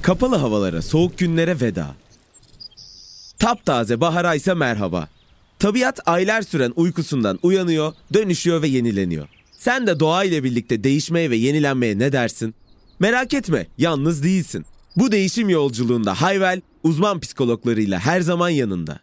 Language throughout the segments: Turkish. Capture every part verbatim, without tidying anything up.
Kapalı havalara, soğuk günlere veda. Taptaze bahara ise merhaba. Tabiat aylar süren uykusundan uyanıyor, dönüşüyor ve yenileniyor. Sen de doğa ile birlikte değişmeye ve yenilenmeye ne dersin? Merak etme, yalnız değilsin. Bu değişim yolculuğunda Hayvel, uzman psikologlarıyla her zaman yanında.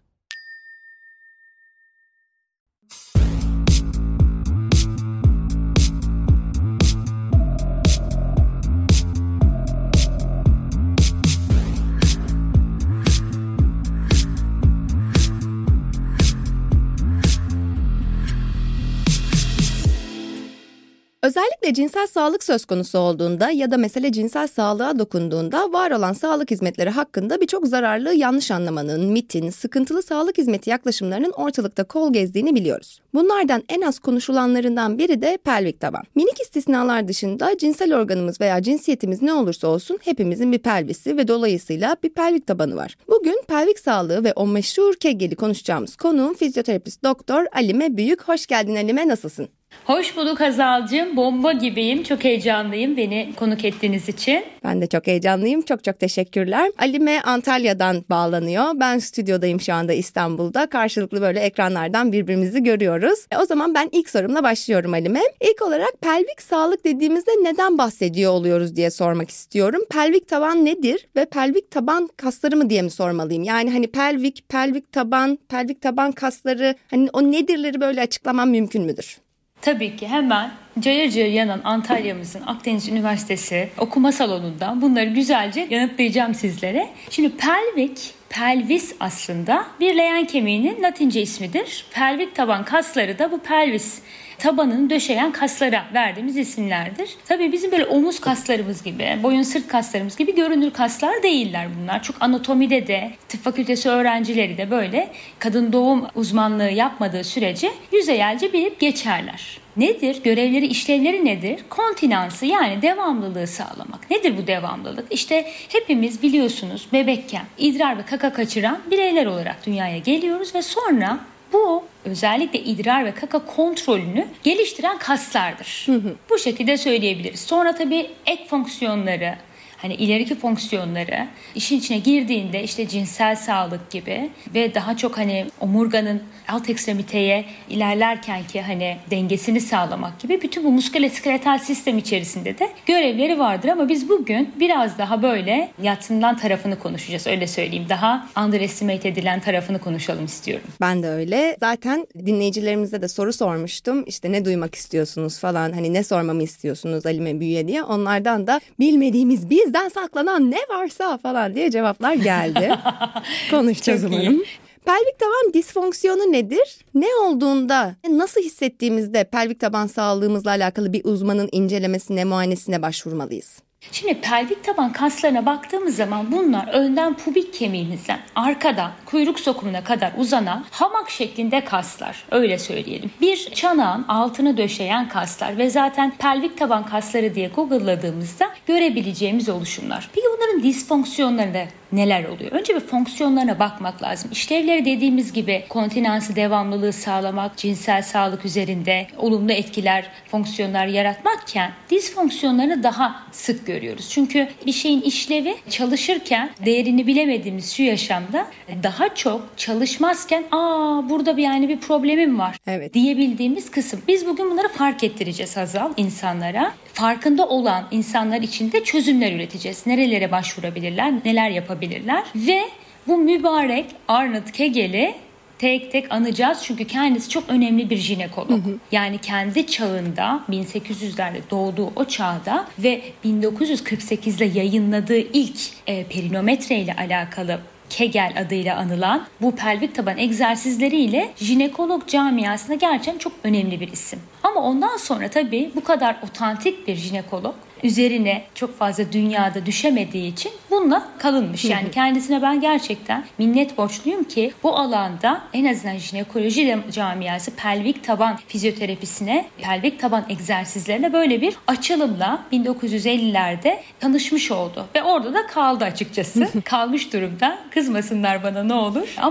Özellikle cinsel sağlık söz konusu olduğunda ya da mesele cinsel sağlığa dokunduğunda var olan sağlık hizmetleri hakkında birçok zararlı yanlış anlamanın, mitin, sıkıntılı sağlık hizmeti yaklaşımlarının ortalıkta kol gezdiğini biliyoruz. Bunlardan en az konuşulanlarından biri de pelvik taban. Minik istisnalar dışında cinsel organımız veya cinsiyetimiz ne olursa olsun hepimizin bir pelvisi ve dolayısıyla bir pelvik tabanı var. Bugün pelvik sağlığı ve o meşhur Kegel'i konuşacağımız konuğum fizyoterapist doktor Alime Büyük. Hoş geldin Alime, nasılsın? Hoş bulduk Hazal'cığım. Bomba gibiyim. Çok heyecanlıyım beni konuk ettiğiniz için. Ben de çok heyecanlıyım. Çok çok teşekkürler. Alime Antalya'dan bağlanıyor. Ben stüdyodayım şu anda İstanbul'da. Karşılıklı böyle ekranlardan birbirimizi görüyoruz. E, o zaman ben ilk sorumla başlıyorum Alime. İlk olarak pelvik sağlık dediğimizde neden bahsediyor oluyoruz diye sormak istiyorum. Pelvik taban nedir ve pelvik taban kasları mı diye mi sormalıyım? Yani hani pelvik, pelvik taban, pelvik taban kasları, hani o nedirleri böyle açıklamam mümkün müdür? Tabii ki hemen cayır cayır yanan Antalya'mızın Akdeniz Üniversitesi okuma salonundan bunları güzelce yanıtlayacağım sizlere. Şimdi pelvik, pelvis aslında bir leğen kemiğinin Latince ismidir. Pelvik taban kasları da bu pelvis tabanını döşeyen kaslara verdiğimiz isimlerdir. Tabii bizim böyle omuz kaslarımız gibi, boyun sırt kaslarımız gibi görünür kaslar değiller bunlar. Çok anatomide de, tıp fakültesi öğrencileri de böyle kadın doğum uzmanlığı yapmadığı sürece yüzeyelce bilip geçerler. Nedir? Görevleri, işlevleri nedir? Kontinansı, yani devamlılığı sağlamak. Nedir bu devamlılık? İşte hepimiz biliyorsunuz bebekken idrar ve kaka kaçıran bireyler olarak dünyaya geliyoruz ve sonra bu özellikle idrar ve kaka kontrolünü geliştiren kaslardır. Hı hı. Bu şekilde söyleyebiliriz. Sonra tabii ek fonksiyonları, hani ileriki fonksiyonları işin içine girdiğinde işte cinsel sağlık gibi ve daha çok hani omurganın alt ekstremiteye ilerlerken ki hani dengesini sağlamak gibi bütün bu muskuloskeletal sistem içerisinde de görevleri vardır. Ama biz bugün biraz daha böyle yadsınılan tarafını konuşacağız, öyle söyleyeyim. Daha underestimate edilen tarafını konuşalım istiyorum. Ben de öyle. Zaten dinleyicilerimize de soru sormuştum. İşte ne duymak istiyorsunuz falan, hani ne sormamı istiyorsunuz Alime Büyü'ye diye. Onlardan da bilmediğimiz, bizden saklanan ne varsa falan diye cevaplar geldi. Konuşacağız umarım. Pelvik taban disfonksiyonu nedir? Ne olduğunda, nasıl hissettiğimizde pelvik taban sağlığımızla alakalı bir uzmanın incelemesine, muayenesine başvurmalıyız? Şimdi pelvik taban kaslarına baktığımız zaman bunlar önden pubik kemiğimizden arkadan kuyruk sokumuna kadar uzanan hamak şeklinde kaslar, öyle söyleyelim. Bir çanağın altını döşeyen kaslar ve zaten pelvik taban kasları diye Google'ladığımızda görebileceğimiz oluşumlar. Peki bunların disfonksiyonlarında neler oluyor? Önce bir fonksiyonlarına bakmak lazım. İşlevleri dediğimiz gibi kontinansı, devamlılığı sağlamak, cinsel sağlık üzerinde olumlu etkiler, fonksiyonlar yaratmakken disfonksiyonlarını daha sık görüyoruz. Çünkü bir şeyin işlevi çalışırken değerini bilemediğimiz şu yaşamda daha çok çalışmazken aa burada bir yani bir problemim var, evet, diyebildiğimiz kısım. Biz bugün bunları fark ettireceğiz Hazal insanlara. Farkında olan insanlar için de çözümler üreteceğiz. Nerelere başvurabilirler, neler yapabilirler ve bu mübarek Arnold Kegel'i tek tek anacağız çünkü kendisi çok önemli bir jinekolog. Hı hı. Yani kendi çağında bin sekiz yüzlerde doğduğu o çağda ve bin dokuz yüz kırk sekizde yayınladığı ilk e, perinometre ile alakalı Kegel adıyla anılan bu pelvik taban egzersizleriyle jinekolog camiasında gerçekten çok önemli bir isim. Ama ondan sonra tabii bu kadar otantik bir jinekolog üzerine çok fazla dünyada düşemediği için bununla kalınmış. Yani kendisine ben gerçekten minnet borçluyum ki bu alanda en azından jinekoloji camiası pelvik taban fizyoterapisine, pelvik taban egzersizlerine böyle bir açılımla bin dokuz yüz ellilerde tanışmış oldu. Ve orada da kaldı açıkçası. Kalmış durumda. Kızmasınlar bana ne olur. Ama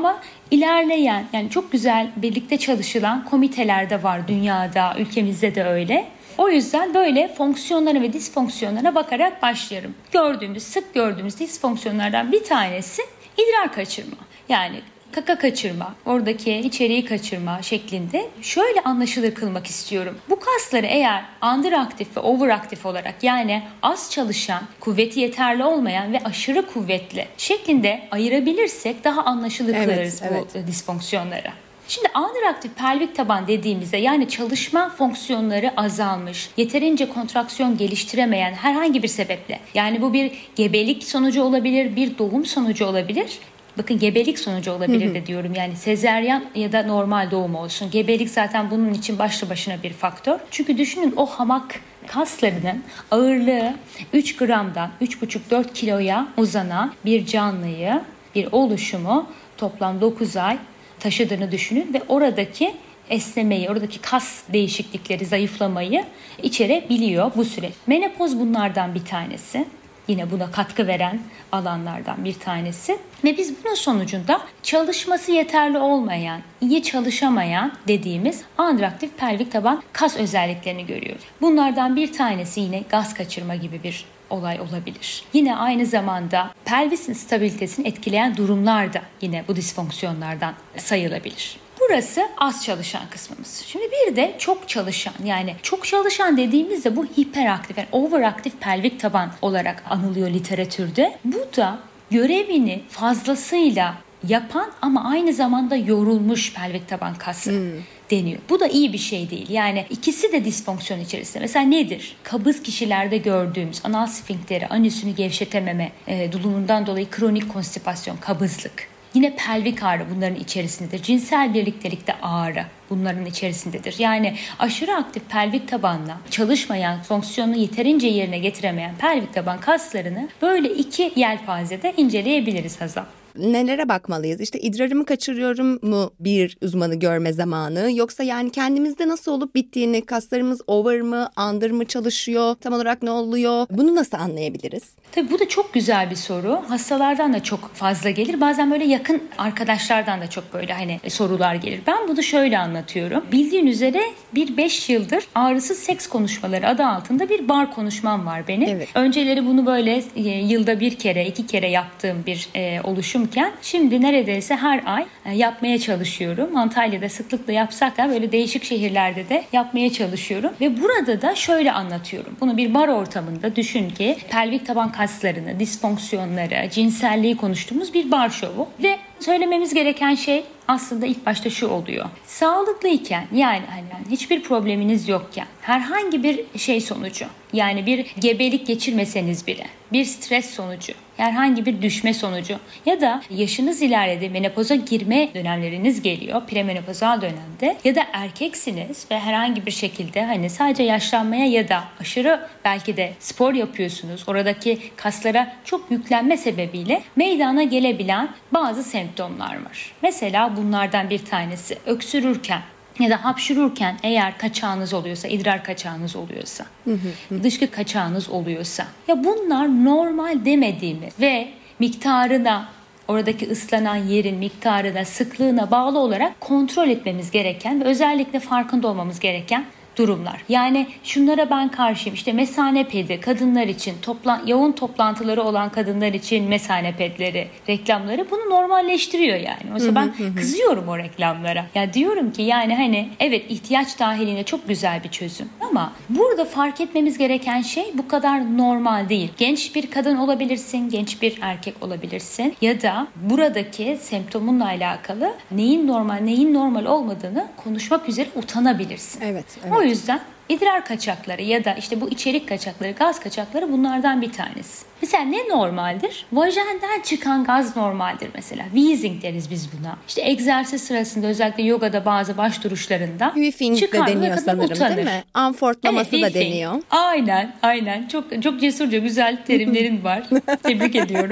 İlerleyen, yani çok güzel birlikte çalışılan komiteler de var dünyada, ülkemizde de öyle. O yüzden böyle fonksiyonlara ve disfonksiyonlara bakarak başlayalım. Gördüğümüz, sık gördüğümüz disfonksiyonlardan bir tanesi idrar kaçırma. Yani kaka kaçırma, oradaki içeriği kaçırma şeklinde şöyle anlaşılır kılmak istiyorum. Bu kasları eğer underaktif ve overaktif olarak, yani az çalışan, kuvveti yeterli olmayan ve aşırı kuvvetli şeklinde ayırabilirsek daha anlaşılır evet, kılarız evet. bu disfonksiyonlara. Şimdi underaktif pelvik taban dediğimizde, yani çalışma fonksiyonları azalmış, yeterince kontraksiyon geliştiremeyen herhangi bir sebeple, yani bu bir gebelik sonucu olabilir, bir doğum sonucu olabilir. Bakın, gebelik sonucu olabilir de diyorum, yani sezeryan ya da normal doğum olsun. Gebelik zaten bunun için başlı başına bir faktör. Çünkü düşünün, o hamak kaslarının ağırlığı üç gramdan üç buçuk dört kiloya uzanan bir canlıyı, bir oluşumu toplam dokuz ay taşıdığını düşünün ve oradaki esnemeyi, oradaki kas değişiklikleri, zayıflamayı içerebiliyor bu süreç. Menopoz bunlardan bir tanesi. Yine buna katkı veren alanlardan bir tanesi. Ve biz bunun sonucunda çalışması yeterli olmayan, iyi çalışamayan dediğimiz underaktif pelvik taban kas özelliklerini görüyoruz. Bunlardan bir tanesi yine gaz kaçırma gibi bir olay olabilir. Yine aynı zamanda pelvisin stabilitesini etkileyen durumlar da yine bu disfonksiyonlardan sayılabilir. Burası az çalışan kısmımız. Şimdi bir de çok çalışan, yani çok çalışan dediğimizde bu hiperaktif, yani overaktif pelvik taban olarak anılıyor literatürde. Bu da görevini fazlasıyla yapan ama aynı zamanda yorulmuş pelvik taban kası hmm. deniyor. Bu da iyi bir şey değil. Yani ikisi de disfonksiyon içerisinde. Mesela nedir? Kabız kişilerde gördüğümüz anal sfinkteri, anüsünü gevşetememe e, durumundan dolayı kronik konstipasyon, kabızlık. Yine pelvik ağrı bunların içerisindedir. Cinsel birliktelikte ağrı bunların içerisindedir. Yani aşırı aktif pelvik tabanla çalışmayan, fonksiyonunu yeterince yerine getiremeyen pelvik taban kaslarını böyle iki yelpazede inceleyebiliriz Hazal. Nelere bakmalıyız? İşte idrarımı kaçırıyorum mu bir uzmanı görme zamanı? Yoksa yani kendimizde nasıl olup bittiğini, kaslarımız over mı, under mı çalışıyor? Tam olarak ne oluyor? Bunu nasıl anlayabiliriz? Tabii bu da çok güzel bir soru. Hastalardan da çok fazla gelir. Bazen böyle yakın arkadaşlardan da çok böyle hani sorular gelir. Ben bunu şöyle anlatıyorum. Bildiğin üzere bir beş yıldır ağrısız seks konuşmaları adı altında bir bar konuşmam var benim. Evet. Önceleri bunu böyle e, yılda bir kere, iki kere yaptığım bir e, oluşum. Şimdi neredeyse her ay yapmaya çalışıyorum. Antalya'da sıklıkla yapsak da böyle değişik şehirlerde de yapmaya çalışıyorum. Ve burada da şöyle anlatıyorum. Bunu bir bar ortamında düşün ki pelvik taban kaslarını, disfonksiyonları, cinselliği konuştuğumuz bir bar şovu. Ve söylememiz gereken şey aslında ilk başta şu oluyor. Sağlıklıyken, yani hani hiçbir probleminiz yokken, herhangi bir şey sonucu, yani bir gebelik geçirmeseniz bile, bir stres sonucu, herhangi bir düşme sonucu ya da yaşınız ilerledi, menopoza girme dönemleriniz geliyor, premenopozal dönemde, ya da erkeksiniz ve herhangi bir şekilde hani sadece yaşlanmaya ya da aşırı belki de spor yapıyorsunuz, oradaki kaslara çok yüklenme sebebiyle meydana gelebilen bazı semptomlar var. Mesela bunlardan bir tanesi öksürürken ya da hapşururken eğer kaçağınız oluyorsa, idrar kaçağınız oluyorsa, hı hı. dışkı kaçağınız oluyorsa, ya bunlar normal demediğimiz ve miktarına, oradaki ıslanan yerin miktarına, sıklığına bağlı olarak kontrol etmemiz gereken ve özellikle farkında olmamız gereken durumlar. Yani şunlara ben karşıyım. İşte mesane pedi kadınlar için, topla, yoğun toplantıları olan kadınlar için mesane pedleri, reklamları bunu normalleştiriyor yani. Oysa ben kızıyorum o reklamlara. Ya diyorum ki yani hani evet, ihtiyaç dahilinde çok güzel bir çözüm ama burada fark etmemiz gereken şey bu kadar normal değil. Genç bir kadın olabilirsin, genç bir erkek olabilirsin ya da buradaki semptomunla alakalı neyin normal, neyin normal olmadığını konuşmak üzere utanabilirsin. Evet, evet. O yüzden idrar kaçakları ya da işte bu içerik kaçakları, gaz kaçakları bunlardan bir tanesi. Mesela ne normaldir? Vajenden çıkan gaz normaldir mesela. Wheezing deriz biz buna. İşte egzersiz sırasında, özellikle yogada bazı baş duruşlarında Whiffing de deniyor sanırım, utanır. Değil mi? Anfortlaması evet, da deniyor. Aynen, aynen. Çok çok cesurca, güzel terimlerin var. Tebrik ediyorum.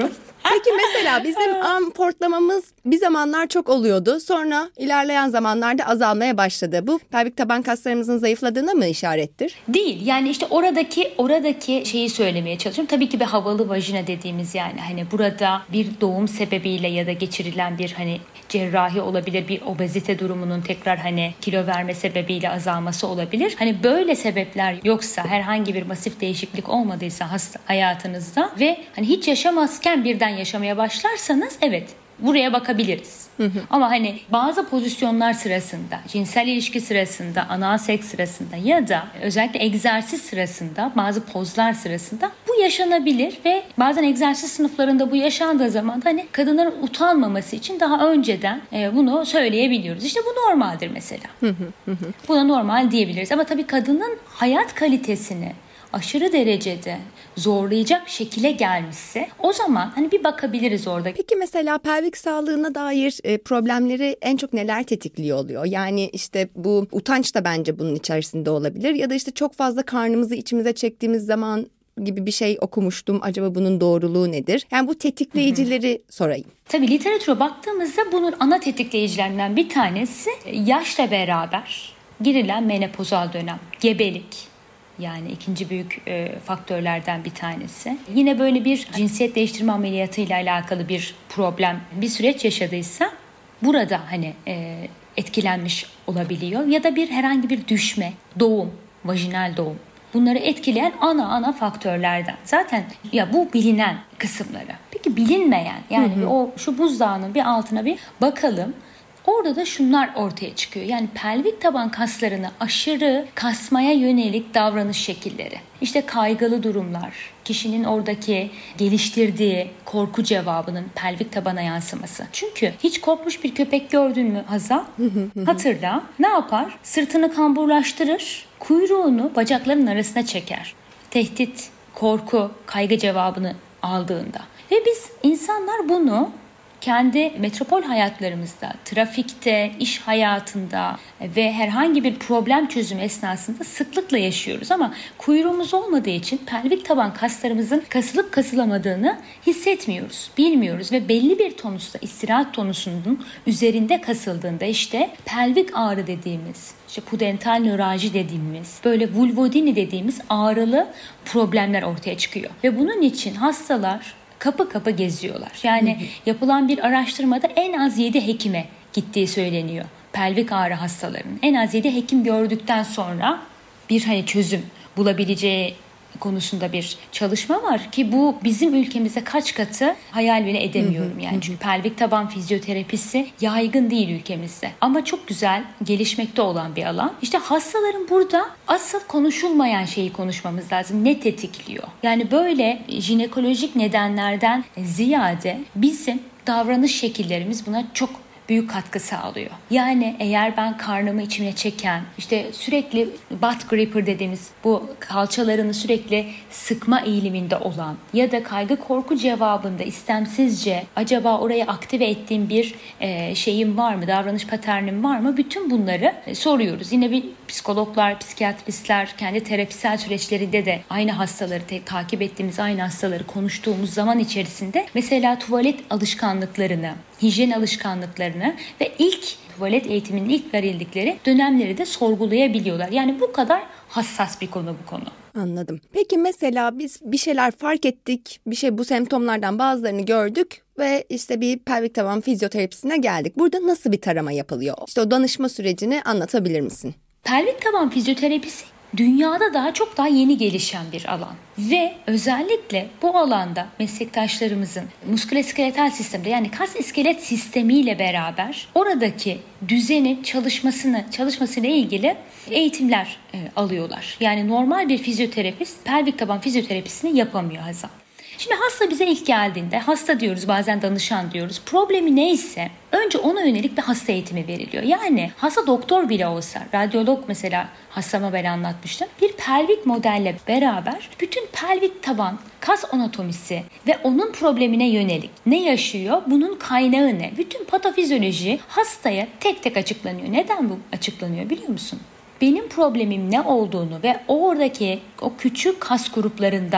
Peki mesela bizim amportlamamız bir zamanlar çok oluyordu. Sonra ilerleyen zamanlarda azalmaya başladı. Bu pelvik taban kaslarımızın zayıfladığına mı işarettir? Değil. Yani işte oradaki oradaki şeyi söylemeye çalışıyorum. Tabii ki bir havalı vajina dediğimiz, yani hani burada bir doğum sebebiyle ya da geçirilen bir hani cerrahi olabilir, bir obezite durumunun tekrar hani kilo verme sebebiyle azalması olabilir. Hani böyle sebepler yoksa, herhangi bir masif değişiklik olmadıysa hasta hayatınızda ve hani hiç yaşamazken birden yaşamaya başlarsanız evet, buraya bakabiliriz. Hı hı. Ama hani bazı pozisyonlar sırasında, cinsel ilişki sırasında, anal seks sırasında ya da özellikle egzersiz sırasında, bazı pozlar sırasında bu yaşanabilir ve bazen egzersiz sınıflarında bu yaşandığı zaman da hani kadınların utanmaması için daha önceden e, bunu söyleyebiliyoruz. İşte bu normaldir mesela. Hı hı hı. Buna normal diyebiliriz. Ama tabii kadının hayat kalitesini aşırı derecede zorlayacak şekile gelmişse o zaman hani bir bakabiliriz orada. Peki mesela pelvik sağlığına dair e, problemleri en çok neler tetikliyor oluyor? Yani işte bu utanç da bence bunun içerisinde olabilir ya da işte çok fazla karnımızı içimize çektiğimiz zaman gibi bir şey okumuştum. Acaba bunun doğruluğu nedir? Yani bu tetikleyicileri hı hı. sorayım. Tabii literatüre baktığımızda bunun ana tetikleyicilerinden bir tanesi yaşla beraber girilen menopozal dönem, gebelik. Yani ikinci büyük e, faktörlerden bir tanesi. Yine böyle bir cinsiyet değiştirme ameliyatıyla alakalı bir problem, bir süreç yaşadıysa burada hani e, etkilenmiş olabiliyor. Ya da bir herhangi bir düşme, doğum, vajinal doğum. Bunları etkileyen ana ana faktörlerden. Zaten ya bu bilinen kısımları. Peki bilinmeyen, yani hı hı. o şu buzdağının bir altına bir bakalım. Orada da şunlar ortaya çıkıyor. Yani pelvik taban kaslarını aşırı kasmaya yönelik davranış şekilleri. İşte kaygılı durumlar, kişinin oradaki geliştirdiği korku cevabının pelvik tabana yansıması. Çünkü hiç korkmuş bir köpek gördün mü Hazal? Hatırla. Ne yapar? Sırtını kamburlaştırır, kuyruğunu bacaklarının arasına çeker. Tehdit, korku, kaygı cevabını aldığında. Ve biz insanlar bunu kendi metropol hayatlarımızda, trafikte, iş hayatında ve herhangi bir problem çözümü esnasında sıklıkla yaşıyoruz. Ama kuyruğumuz olmadığı için pelvik taban kaslarımızın kasılıp kasılamadığını hissetmiyoruz, bilmiyoruz. Ve belli bir tonusta, istirahat tonusunun üzerinde kasıldığında işte pelvik ağrı dediğimiz, işte pudental nöralji dediğimiz, böyle vulvodini dediğimiz ağrılı problemler ortaya çıkıyor. Ve bunun için hastalar kapı kapı geziyorlar. Yani hı hı. yapılan bir araştırmada en az yedi hekime gittiği söyleniyor. Pelvik ağrı hastalarının en az yedi hekim gördükten sonra bir hani çözüm bulabileceği konusunda bir çalışma var ki bu bizim ülkemizde kaç katı hayal bile edemiyorum. Yani çünkü pelvik taban fizyoterapisi yaygın değil ülkemizde. Ama çok güzel gelişmekte olan bir alan. İşte hastaların burada asıl konuşulmayan şeyi konuşmamız lazım. Ne tetikliyor? Yani böyle jinekolojik nedenlerden ziyade bizim davranış şekillerimiz buna çok büyük katkı sağlıyor. Yani eğer ben karnımı içime çeken, işte sürekli butt gripper dediğimiz bu kalçalarını sürekli sıkma eğiliminde olan ya da kaygı korku cevabında istemsizce acaba oraya aktive ettiğim bir e, şeyim var mı, davranış paternim var mı? Bütün bunları e, soruyoruz. Yine bir psikologlar, psikiyatristler kendi terapisel süreçlerinde de aynı hastaları te- takip ettiğimiz aynı hastaları konuştuğumuz zaman içerisinde mesela tuvalet alışkanlıklarını, hijyen alışkanlıklarını ve ilk tuvalet eğitiminin ilk verildikleri dönemleri de sorgulayabiliyorlar. Yani bu kadar hassas bir konu bu konu. Anladım. Peki mesela biz bir şeyler fark ettik, bir şey bu semptomlardan bazılarını gördük ve işte bir pelvik taban fizyoterapisine geldik. Burada nasıl bir tarama yapılıyor? İşte o danışma sürecini anlatabilir misin? Pelvik taban fizyoterapisi dünyada daha çok daha yeni gelişen bir alan ve özellikle bu alanda meslektaşlarımızın muskuloskeletal sistemde, yani kas iskelet sistemiyle beraber oradaki düzenin çalışmasını çalışmasıyla ilgili eğitimler e, alıyorlar. Yani normal bir fizyoterapist pelvik taban fizyoterapisini yapamıyor Hazal. Şimdi hasta bize ilk geldiğinde, hasta diyoruz, bazen danışan diyoruz. Problemi neyse önce ona yönelik bir hasta eğitimi veriliyor. Yani hasta doktor bile olsa, radyolog mesela hastama ben anlatmıştım. Bir pelvik modelle beraber bütün pelvik taban kas anatomisi ve onun problemine yönelik ne yaşıyor, bunun kaynağı ne? Bütün patofizyoloji hastaya tek tek açıklanıyor. Neden bu açıklanıyor biliyor musun? Benim problemim ne olduğunu ve oradaki o küçük kas gruplarında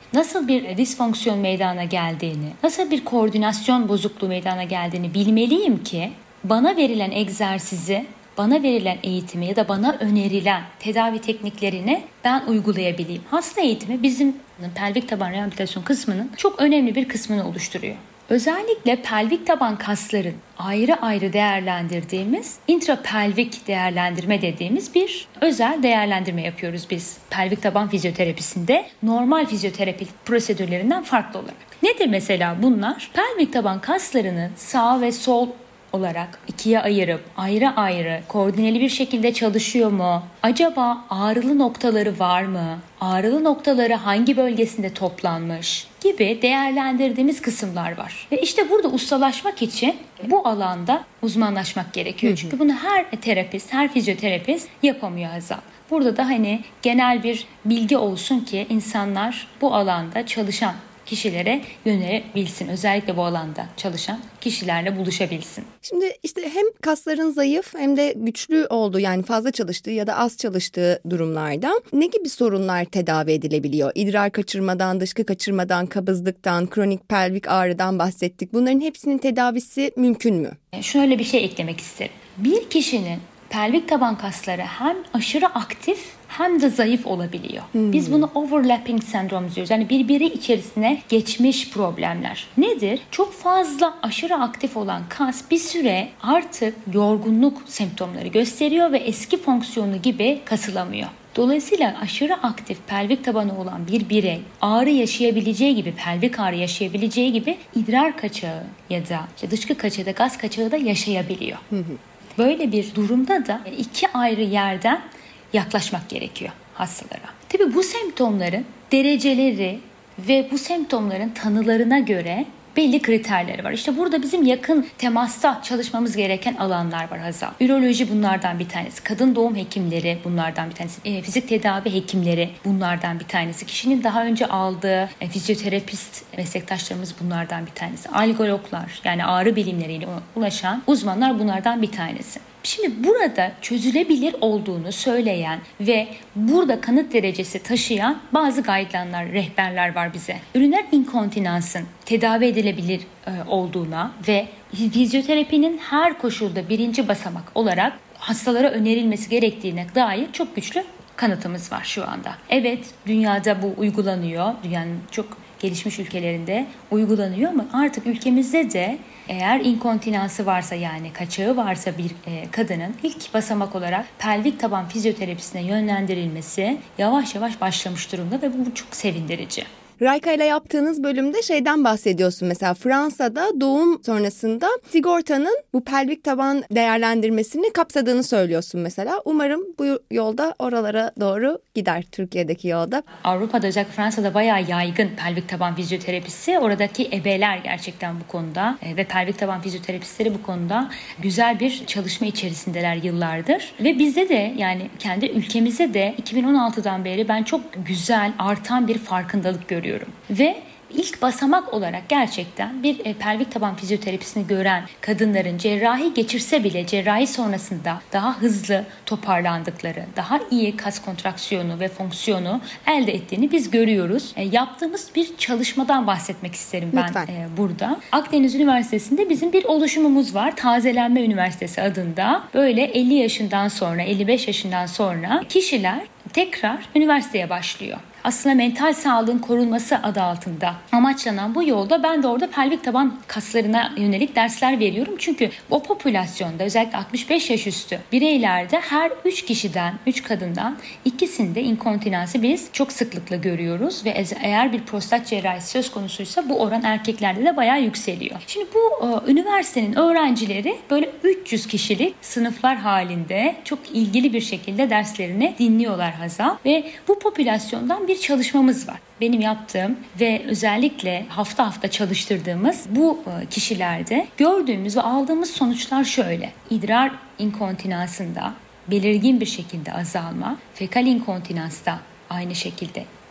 nasıl bir disfonksiyon meydana geldiğini, nasıl bir koordinasyon bozukluğu meydana geldiğini bilmeliyim ki bana verilen egzersizi, bana verilen eğitimi ya da bana önerilen tedavi tekniklerini ben uygulayabileyim. Hasta eğitimi bizim pelvik taban rehabilitasyon kısmının çok önemli bir kısmını oluşturuyor. Özellikle pelvik taban kasların ayrı ayrı değerlendirdiğimiz intrapelvik değerlendirme dediğimiz bir özel değerlendirme yapıyoruz biz pelvik taban fizyoterapisinde normal fizyoterapi prosedürlerinden farklı olarak. Nedir mesela bunlar? Pelvik taban kaslarını sağ ve sol olarak ikiye ayırıp ayrı ayrı koordineli bir şekilde çalışıyor mu? Acaba ağrılı noktaları var mı? Ağrılı noktaları hangi bölgesinde toplanmış? Gibi değerlendirdiğimiz kısımlar var. Ve işte burada ustalaşmak için bu alanda uzmanlaşmak gerekiyor. Hı hı. Çünkü bunu her terapist, her fizyoterapist yapamıyor Hazal. Burada da hani genel bir bilgi olsun ki insanlar bu alanda çalışan kişilere yönelebilsin. Özellikle bu alanda çalışan kişilerle buluşabilsin. Şimdi işte hem kasların zayıf hem de güçlü olduğu, yani fazla çalıştığı ya da az çalıştığı durumlarda ne gibi sorunlar tedavi edilebiliyor? İdrar kaçırmadan, dışkı kaçırmadan, kabızlıktan, kronik pelvik ağrıdan bahsettik. Bunların hepsinin tedavisi mümkün mü? Şöyle bir şey eklemek isterim. Bir kişinin pelvik taban kasları hem aşırı aktif hem de zayıf olabiliyor. Hmm. Biz bunu overlapping sendrom diyoruz. Yani birbiri içerisine geçmiş problemler. Nedir? Çok fazla aşırı aktif olan kas bir süre artık yorgunluk semptomları gösteriyor ve eski fonksiyonu gibi kasılamıyor. Dolayısıyla aşırı aktif pelvik tabanı olan bir birey ağrı yaşayabileceği gibi, pelvik ağrı yaşayabileceği gibi idrar kaçağı ya da işte dışkı kaçağı da gaz kaçağı da yaşayabiliyor. Hı hı. Böyle bir durumda da iki ayrı yerden yaklaşmak gerekiyor hastalara. Tabii bu semptomların dereceleri ve bu semptomların tanılarına göre belli kriterleri var. İşte burada bizim yakın temasta çalışmamız gereken alanlar var Hazal. Üroloji bunlardan bir tanesi. Kadın doğum hekimleri bunlardan bir tanesi. E, fizik tedavi hekimleri bunlardan bir tanesi. Kişinin daha önce aldığı e, fizyoterapist meslektaşlarımız bunlardan bir tanesi. Algologlar, yani ağrı bilimleriyle ulaşan uzmanlar bunlardan bir tanesi. Şimdi burada çözülebilir olduğunu söyleyen ve burada kanıt derecesi taşıyan bazı guideline'lar, rehberler var bize. Üriner inkontinansın tedavi edilebilir e, olduğuna ve fizyoterapinin her koşulda birinci basamak olarak hastalara önerilmesi gerektiğine dair çok güçlü kanıtımız var şu anda. Evet, dünyada bu uygulanıyor. Dünyanın çok gelişmiş ülkelerinde uygulanıyor ama artık ülkemizde de eğer inkontinansı varsa, yani kaçağı varsa bir e, kadının ilk basamak olarak pelvik taban fizyoterapisine yönlendirilmesi yavaş yavaş başlamış durumda ve bu çok sevindirici. Rayka ile yaptığınız bölümde şeyden bahsediyorsun, mesela Fransa'da doğum sonrasında sigortanın bu pelvik taban değerlendirmesini kapsadığını söylüyorsun mesela. Umarım bu yolda oralara doğru gider, Türkiye'deki yolda. Avrupa'da, özellikle Fransa'da bayağı yaygın pelvik taban fizyoterapisi. Oradaki ebeler gerçekten bu konuda ve pelvik taban fizyoterapistleri bu konuda güzel bir çalışma içerisindeler yıllardır. Ve bizde de, yani kendi ülkemizde de iki bin on altıdan beri ben çok güzel artan bir farkındalık görüyorum. Ve ilk basamak olarak gerçekten bir e, pelvik taban fizyoterapisini gören kadınların cerrahi geçirse bile cerrahi sonrasında daha hızlı toparlandıkları, daha iyi kas kontraksiyonu ve fonksiyonu elde ettiğini biz görüyoruz. E, yaptığımız bir çalışmadan bahsetmek isterim ben e, burada. Akdeniz Üniversitesi'nde bizim bir oluşumumuz var. Tazelenme Üniversitesi adında. Böyle elli yaşından sonra, elli beş yaşından sonra kişiler tekrar üniversiteye başlıyor. Aslında mental sağlığın korunması adı altında amaçlanan bu yolda ben de orada pelvik taban kaslarına yönelik dersler veriyorum. Çünkü o popülasyonda, özellikle altmış beş yaş üstü bireylerde her üç kişiden, üç kadından ikisinde inkontinansı biz çok sıklıkla görüyoruz. Ve eğer bir prostat cerrahisi söz konusuysa bu oran erkeklerde de bayağı yükseliyor. Şimdi bu e, üniversitenin öğrencileri böyle üç yüz kişilik sınıflar halinde çok ilgili bir şekilde derslerini dinliyorlar Hazal. Ve bu popülasyondan bir çalışmamız var. Benim yaptığım ve özellikle hafta hafta çalıştırdığımız bu kişilerde gördüğümüz ve aldığımız sonuçlar şöyle. İdrar inkontinansında belirgin bir şekilde azalma, fekal inkontinansta aynı şekilde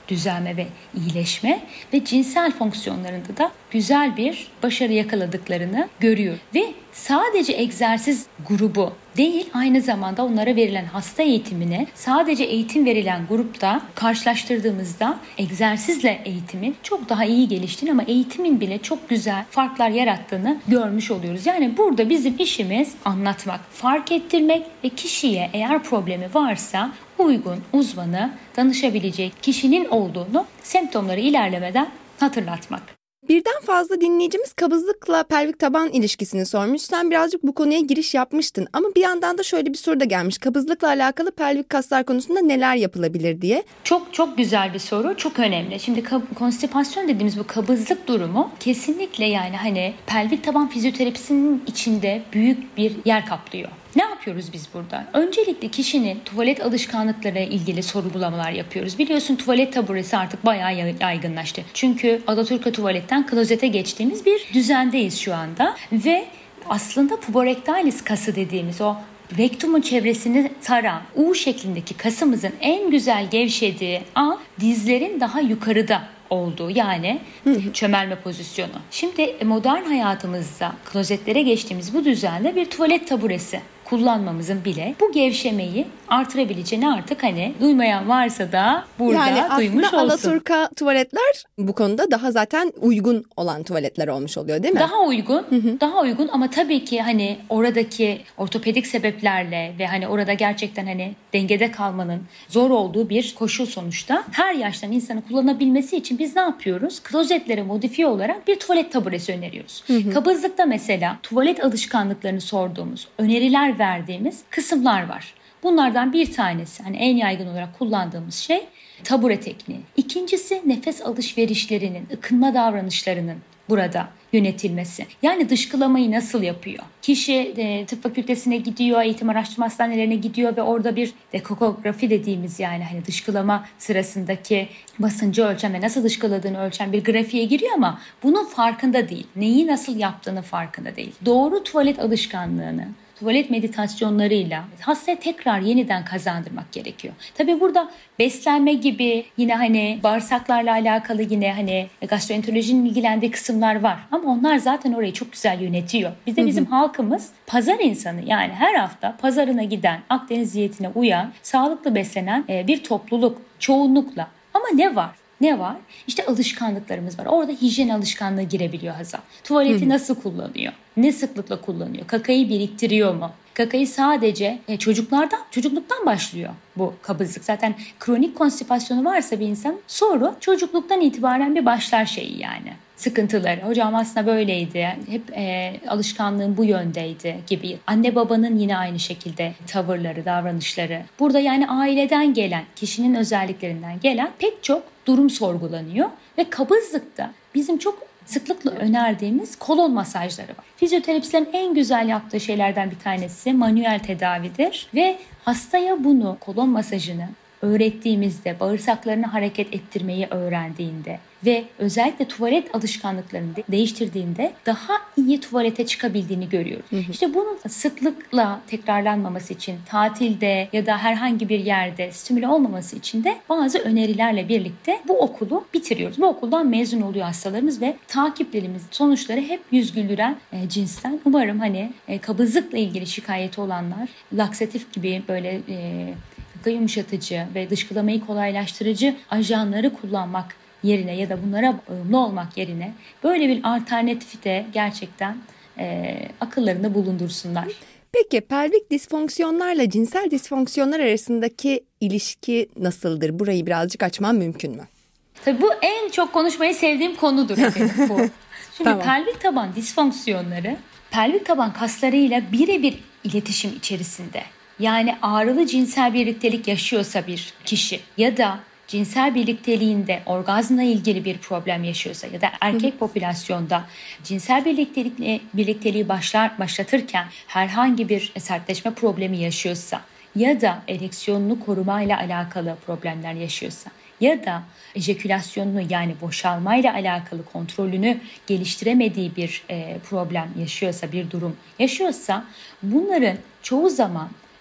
düzelme ve iyileşme ve cinsel fonksiyonlarında da güzel bir başarı yakaladıklarını görüyor. Ve sadece egzersiz grubu değil, aynı zamanda onlara verilen hasta eğitimine sadece eğitim verilen grupta karşılaştırdığımızda egzersizle eğitimin çok daha iyi geliştiğini ama eğitimin bile çok güzel farklar yarattığını görmüş oluyoruz. Yani burada bizim işimiz anlatmak, fark ettirmek ve kişiye eğer problemi varsa uygun uzmanı danışabilecek kişinin olduğunu semptomları ilerlemeden hatırlatmak. Birden fazla dinleyicimiz kabızlıkla pelvik taban ilişkisini sormuş. Sen birazcık bu konuya giriş yapmıştın ama bir yandan da şöyle bir soru da gelmiş. Kabızlıkla alakalı pelvik kaslar konusunda neler yapılabilir diye. Çok çok güzel bir soru, çok önemli. Şimdi kab- konstipasyon dediğimiz bu kabızlık durumu kesinlikle yani hani pelvik taban fizyoterapisinin içinde büyük bir yer kaplıyor. Ne yapıyoruz biz burada? Öncelikle kişinin tuvalet alışkanlıklarıyla ilgili sorgulamalar yapıyoruz. Biliyorsun tuvalet taburesi artık bayağı yaygınlaştı. Çünkü Alaturka tuvaletten klozete geçtiğimiz bir düzendeyiz şu anda. Ve aslında puborektalis kası dediğimiz o rektumun çevresini saran U şeklindeki kasımızın en güzel gevşediği an dizlerin daha yukarıda olduğu, yani çömelme pozisyonu. Şimdi modern hayatımızda klozetlere geçtiğimiz bu düzende bir tuvalet taburesi kullanmamızın bile bu gevşemeyi artırabileceğini artık hani duymayan varsa da burada yani duymuş olsun. Yani aslında Alaturka tuvaletler bu konuda daha zaten uygun olan tuvaletler olmuş oluyor değil mi? Daha uygun, hı hı. daha uygun ama tabii ki hani oradaki ortopedik sebeplerle ve hani orada gerçekten hani dengede kalmanın zor olduğu bir koşul sonuçta her yaştan insanın kullanabilmesi için biz ne yapıyoruz? Klozetlere modifiye olarak bir tuvalet taburesi öneriyoruz. Hı hı. Kabızlıkta mesela tuvalet alışkanlıklarını sorduğumuz, öneriler verdiğimiz kısımlar var. Bunlardan bir tanesi, hani en yaygın olarak kullandığımız şey tabure tekniği. İkincisi nefes alışverişlerinin, ıkınma davranışlarının burada yönetilmesi. Yani dışkılamayı nasıl yapıyor? Kişi e, tıp fakültesine gidiyor, eğitim araştırma hastanelerine gidiyor ve orada bir dekografi dediğimiz yani hani dışkılama sırasındaki basıncı ölçen ve nasıl dışkıladığını ölçen bir grafiğe giriyor ama bunun farkında değil. Neyi nasıl yaptığını farkında değil. Doğru tuvalet alışkanlığını tuvalet meditasyonlarıyla hastaya tekrar yeniden kazandırmak gerekiyor. Tabii burada beslenme gibi yine hani bağırsaklarla alakalı yine hani gastroenterolojinin ilgilendiği kısımlar var. Ama onlar zaten orayı çok güzel yönetiyor. Bizde bizim hı hı. halkımız pazar insanı, yani her hafta pazarına giden, Akdeniz diyetine uyan, sağlıklı beslenen bir topluluk çoğunlukla. Ama ne var? Ne var? İşte alışkanlıklarımız var. Orada hijyen alışkanlığı girebiliyor Hazal. Tuvaleti Hı. nasıl kullanıyor? Ne sıklıkla kullanıyor? Kakayı biriktiriyor mu? Kakayı sadece e, çocuklardan, çocukluktan başlıyor bu kabızlık. Zaten kronik konstipasyonu varsa bir insan soru çocukluktan itibaren bir başlar şeyi yani. Sıkıntıları. Hocam aslında böyleydi. Hep e, alışkanlığım bu yöndeydi gibi. Anne babanın yine aynı şekilde tavırları, davranışları. Burada yani aileden gelen, kişinin özelliklerinden gelen pek çok durum sorgulanıyor. Ve kabızlıkta bizim çok sıklıkla önerdiğimiz kolon masajları var. Fizyoterapistlerin en güzel yaptığı şeylerden bir tanesi manuel tedavidir. Ve hastaya bunu, kolon masajını öğrettiğimizde, bağırsaklarını hareket ettirmeyi öğrendiğinde ve özellikle tuvalet alışkanlıklarını de- değiştirdiğinde daha iyi tuvalete çıkabildiğini görüyoruz. Hı hı. İşte bunun sıklıkla tekrarlanmaması için tatilde ya da herhangi bir yerde stimüle olmaması için de bazı önerilerle birlikte bu okulu bitiriyoruz. Bu okuldan mezun oluyor hastalarımız ve takiplerimiz sonuçları hep yüz güldüren e, cinsten. Umarım hani e, kabızlıkla ilgili şikayeti olanlar laksatif gibi böyle e, yumuşatıcı ve dışkılamayı kolaylaştırıcı ajanları kullanmak yerine ya da bunlara bağımlı olmak yerine böyle bir alternatifi de gerçekten e, akıllarında bulundursunlar. Peki pelvik disfonksiyonlarla cinsel disfonksiyonlar arasındaki ilişki nasıldır? Burayı birazcık açmam mümkün mü? Tabii bu en çok konuşmayı sevdiğim konudur efendim bu. Şimdi Tamam. pelvik taban disfonksiyonları pelvik taban kaslarıyla birebir iletişim içerisinde. Yani ağrılı cinsel birliktelik yaşıyorsa bir kişi ya da cinsel birlikteliğinde orgazmla ilgili bir problem yaşıyorsa ya da erkek Hı. popülasyonda cinsel birliktelik, birlikteliği başlar, başlatırken herhangi bir sertleşme problemi yaşıyorsa ya da ereksiyonunu korumayla alakalı problemler yaşıyorsa ya da ejekülasyonunu yani boşalmayla alakalı kontrolünü geliştiremediği bir e, problem yaşıyorsa, bir durum yaşıyorsa bunların çoğu zaman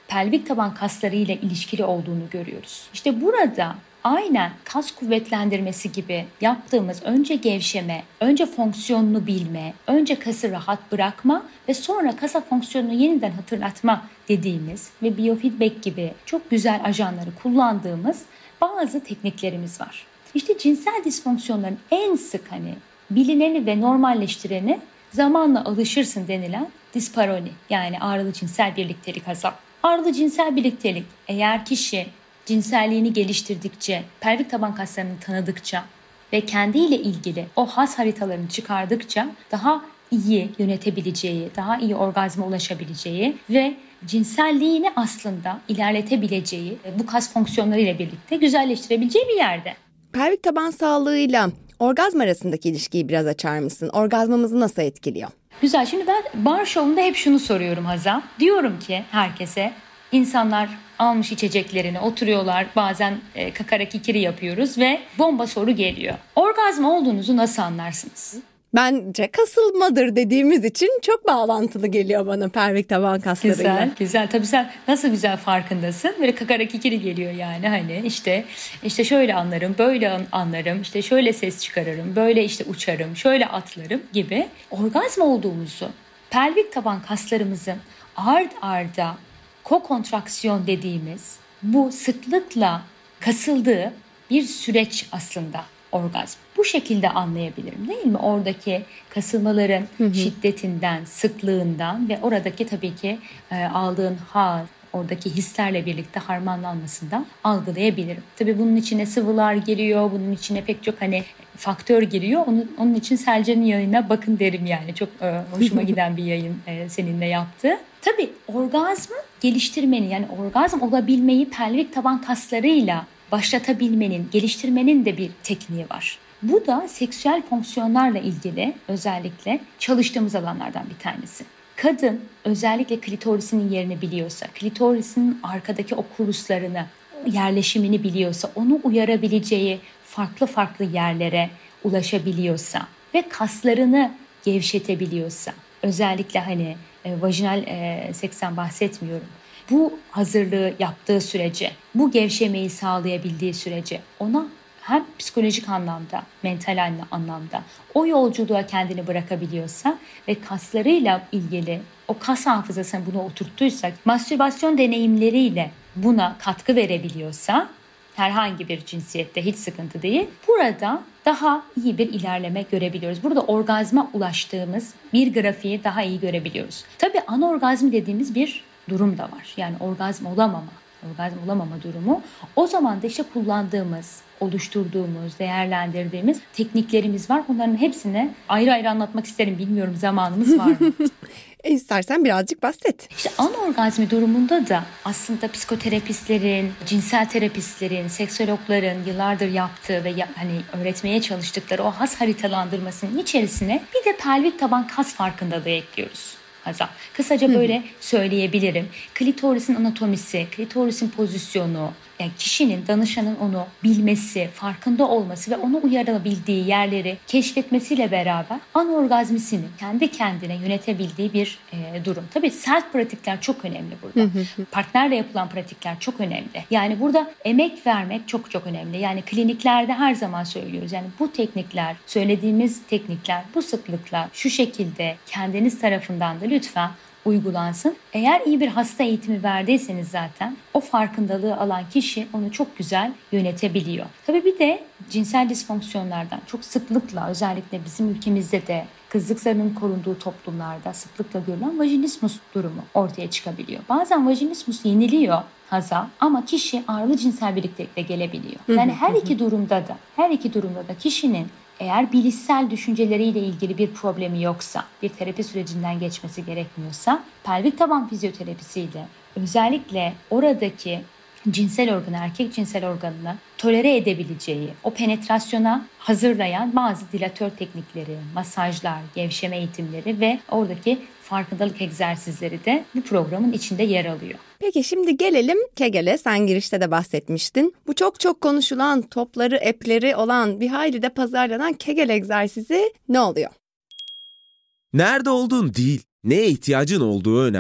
pelvik taban kasları ile ilişkili olduğunu görüyoruz. İşte burada aynen kas kuvvetlendirmesi gibi yaptığımız önce gevşeme, önce fonksiyonunu bilme, önce kası rahat bırakma ve sonra kasa fonksiyonunu yeniden hatırlatma dediğimiz ve biofeedback gibi çok güzel ajanları kullandığımız bazı tekniklerimiz var. İşte cinsel disfonksiyonların en sık hani bilineni ve normalleştireni zamanla alışırsın denilen disparoni, yani ağrılı cinsel birliktelik Hazal. Ağrılı cinsel birliktelik eğer kişi cinselliğini geliştirdikçe, pelvik taban kaslarını tanıdıkça ve kendiyle ilgili o has haritalarını çıkardıkça daha iyi yönetebileceği, daha iyi orgazma ulaşabileceği ve cinselliğini aslında ilerletebileceği, bu kas fonksiyonlarıyla birlikte güzelleştirebileceği bir yerde. Pelvik taban sağlığıyla orgazm arasındaki ilişkiyi biraz açar mısın? Orgazmamızı nasıl etkiliyor? Güzel. Şimdi ben bar şovunda hep şunu soruyorum Hazal. Diyorum ki herkese, insanlar almış içeceklerini oturuyorlar, bazen e, kakara kikiri yapıyoruz ve bomba soru geliyor. Orgazm olduğunuzu nasıl anlarsınız? Bence kasılmadır dediğimiz için çok bağlantılı geliyor bana pelvik taban kaslarıyla. Güzel, güzel. Tabii sen nasıl güzel farkındasın. Böyle kakara kikiri geliyor yani, hani işte işte şöyle anlarım, böyle anlarım, işte şöyle ses çıkarırım, böyle işte uçarım, şöyle atlarım gibi. Orgazm olduğumuzu, pelvik taban kaslarımızın ard arda kokontraksiyon dediğimiz bu sıklıkla kasıldığı bir süreç aslında orgazm. Bu şekilde anlayabilirim, değil mi? Oradaki kasılmaların hı hı. şiddetinden, sıklığından ve oradaki tabii ki e, aldığın haz, oradaki hislerle birlikte harmanlanmasından algılayabilirim. Tabii bunun içine sıvılar giriyor, bunun içine pek çok hani faktör giriyor. Onun, onun için Selcan'ın yayına bakın derim yani. Çok e, hoşuma giden bir yayın e, seninle yaptı. Tabii orgazmı geliştirmenin, yani orgazm olabilmeyi pelvik taban kaslarıyla başlatabilmenin, geliştirmenin de bir tekniği var. Bu da seksüel fonksiyonlarla ilgili özellikle çalıştığımız alanlardan bir tanesi. Kadın özellikle klitorisinin yerini biliyorsa, klitorisinin arkadaki o kuruslarını, yerleşimini biliyorsa, onu uyarabileceği farklı farklı yerlere ulaşabiliyorsa ve kaslarını gevşetebiliyorsa, özellikle hani e, vajinal e, seksten bahsetmiyorum. Bu hazırlığı yaptığı sürece, bu gevşemeyi sağlayabildiği sürece ona hem psikolojik anlamda, mental anlamda o yolculuğa kendini bırakabiliyorsa ve kaslarıyla ilgili o kas hafızasını buna oturttuysak, mastürbasyon deneyimleriyle buna katkı verebiliyorsa, herhangi bir cinsiyette hiç sıkıntı değil, burada daha iyi bir ilerleme görebiliyoruz. Burada orgazma ulaştığımız bir grafiği daha iyi görebiliyoruz. Tabii anorgazm dediğimiz bir durum da var. Yani orgazm olamama, orgazm olamama durumu. O zaman da işte kullandığımız, oluşturduğumuz, değerlendirdiğimiz tekniklerimiz var. Onların hepsini ayrı ayrı anlatmak isterim. Bilmiyorum, zamanımız var mı? e istersen birazcık bahset. İşte anorgazmi durumunda da aslında psikoterapistlerin, cinsel terapistlerin, seksologların yıllardır yaptığı ve ya, hani öğretmeye çalıştıkları o has haritalandırmasının içerisine bir de pelvik taban kas farkındalığı ekliyoruz. Hazal. Kısaca böyle söyleyebilirim. Klitorisin anatomisi, klitorisin pozisyonu, yani kişinin, danışanın onu bilmesi, farkında olması ve onu uyarabildiği yerleri keşfetmesiyle beraber anorgazmisini kendi kendine yönetebildiği bir e, durum. Tabii self pratikler çok önemli burada. Partnerle yapılan pratikler çok önemli. Yani burada emek vermek çok çok önemli. Yani kliniklerde her zaman söylüyoruz. Yani bu teknikler, söylediğimiz teknikler bu sıklıkla şu şekilde kendiniz tarafından da lütfen uygulansın. Eğer iyi bir hasta eğitimi verdiyseniz zaten o farkındalığı alan kişi onu çok güzel yönetebiliyor. Tabii bir de cinsel disfonksiyonlardan çok sıklıkla, özellikle bizim ülkemizde de kızlık zarının korunduğu toplumlarda sıklıkla görülen vajinismus durumu ortaya çıkabiliyor. Bazen vajinismus yeniliyor Hazal, ama kişi ağrılı cinsel birliktelikle gelebiliyor. Yani her iki durumda da, her iki durumda da kişinin eğer bilişsel düşünceleriyle ilgili bir problemi yoksa, bir terapi sürecinden geçmesi gerekmiyorsa, pelvik taban fizyoterapisiyle özellikle oradaki cinsel organı, erkek cinsel organını tolere edebileceği, o penetrasyona hazırlayan bazı dilatör teknikleri, masajlar, gevşeme eğitimleri ve oradaki farkındalık egzersizleri de bu programın içinde yer alıyor. Peki şimdi gelelim Kegel'e. Sen girişte de bahsetmiştin. Bu çok çok konuşulan, topları, app'leri olan, bir hayli de pazarlanan Kegel egzersizi ne oluyor? Nerede olduğun değil, neye ihtiyacın olduğu önemli.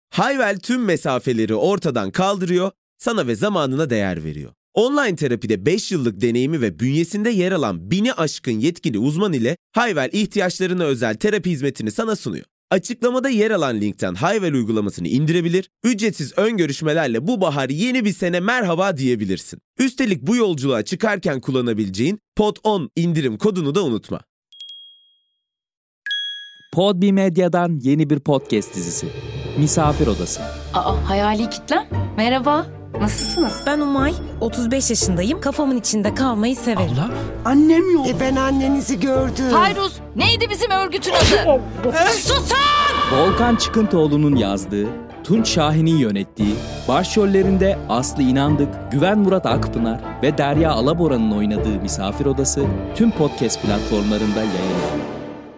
Hayvel tüm mesafeleri ortadan kaldırıyor, sana ve zamanına değer veriyor. Online terapide beş yıllık deneyimi ve bünyesinde yer alan bini aşkın yetkili uzman ile Hayvel ihtiyaçlarına özel terapi hizmetini sana sunuyor. Açıklamada yer alan linkten Hayvel uygulamasını indirebilir, ücretsiz ön görüşmelerle bu bahar yeni bir sene merhaba diyebilirsin. Üstelik bu yolculuğa çıkarken kullanabileceğin Pod on indirim kodunu da unutma. Podbi Medya'dan yeni bir podcast dizisi. Misafir Odası. Aa, hayali kitlem. Merhaba. Nasılsınız? Ben Umay, otuz beş yaşındayım. Kafamın içinde kalmayı severim. Abla, annem yok. E ben annenizi gördüm. Fayruz, neydi bizim örgütün adı? Susun! Volkan Çıkıntıoğlu'nun yazdığı, Tunç Şahin'in yönettiği, başrollerinde Aslı İnandık, Güven Murat Akpınar ve Derya Alabora'nın oynadığı Misafir Odası tüm podcast platformlarında yayınlanıyor.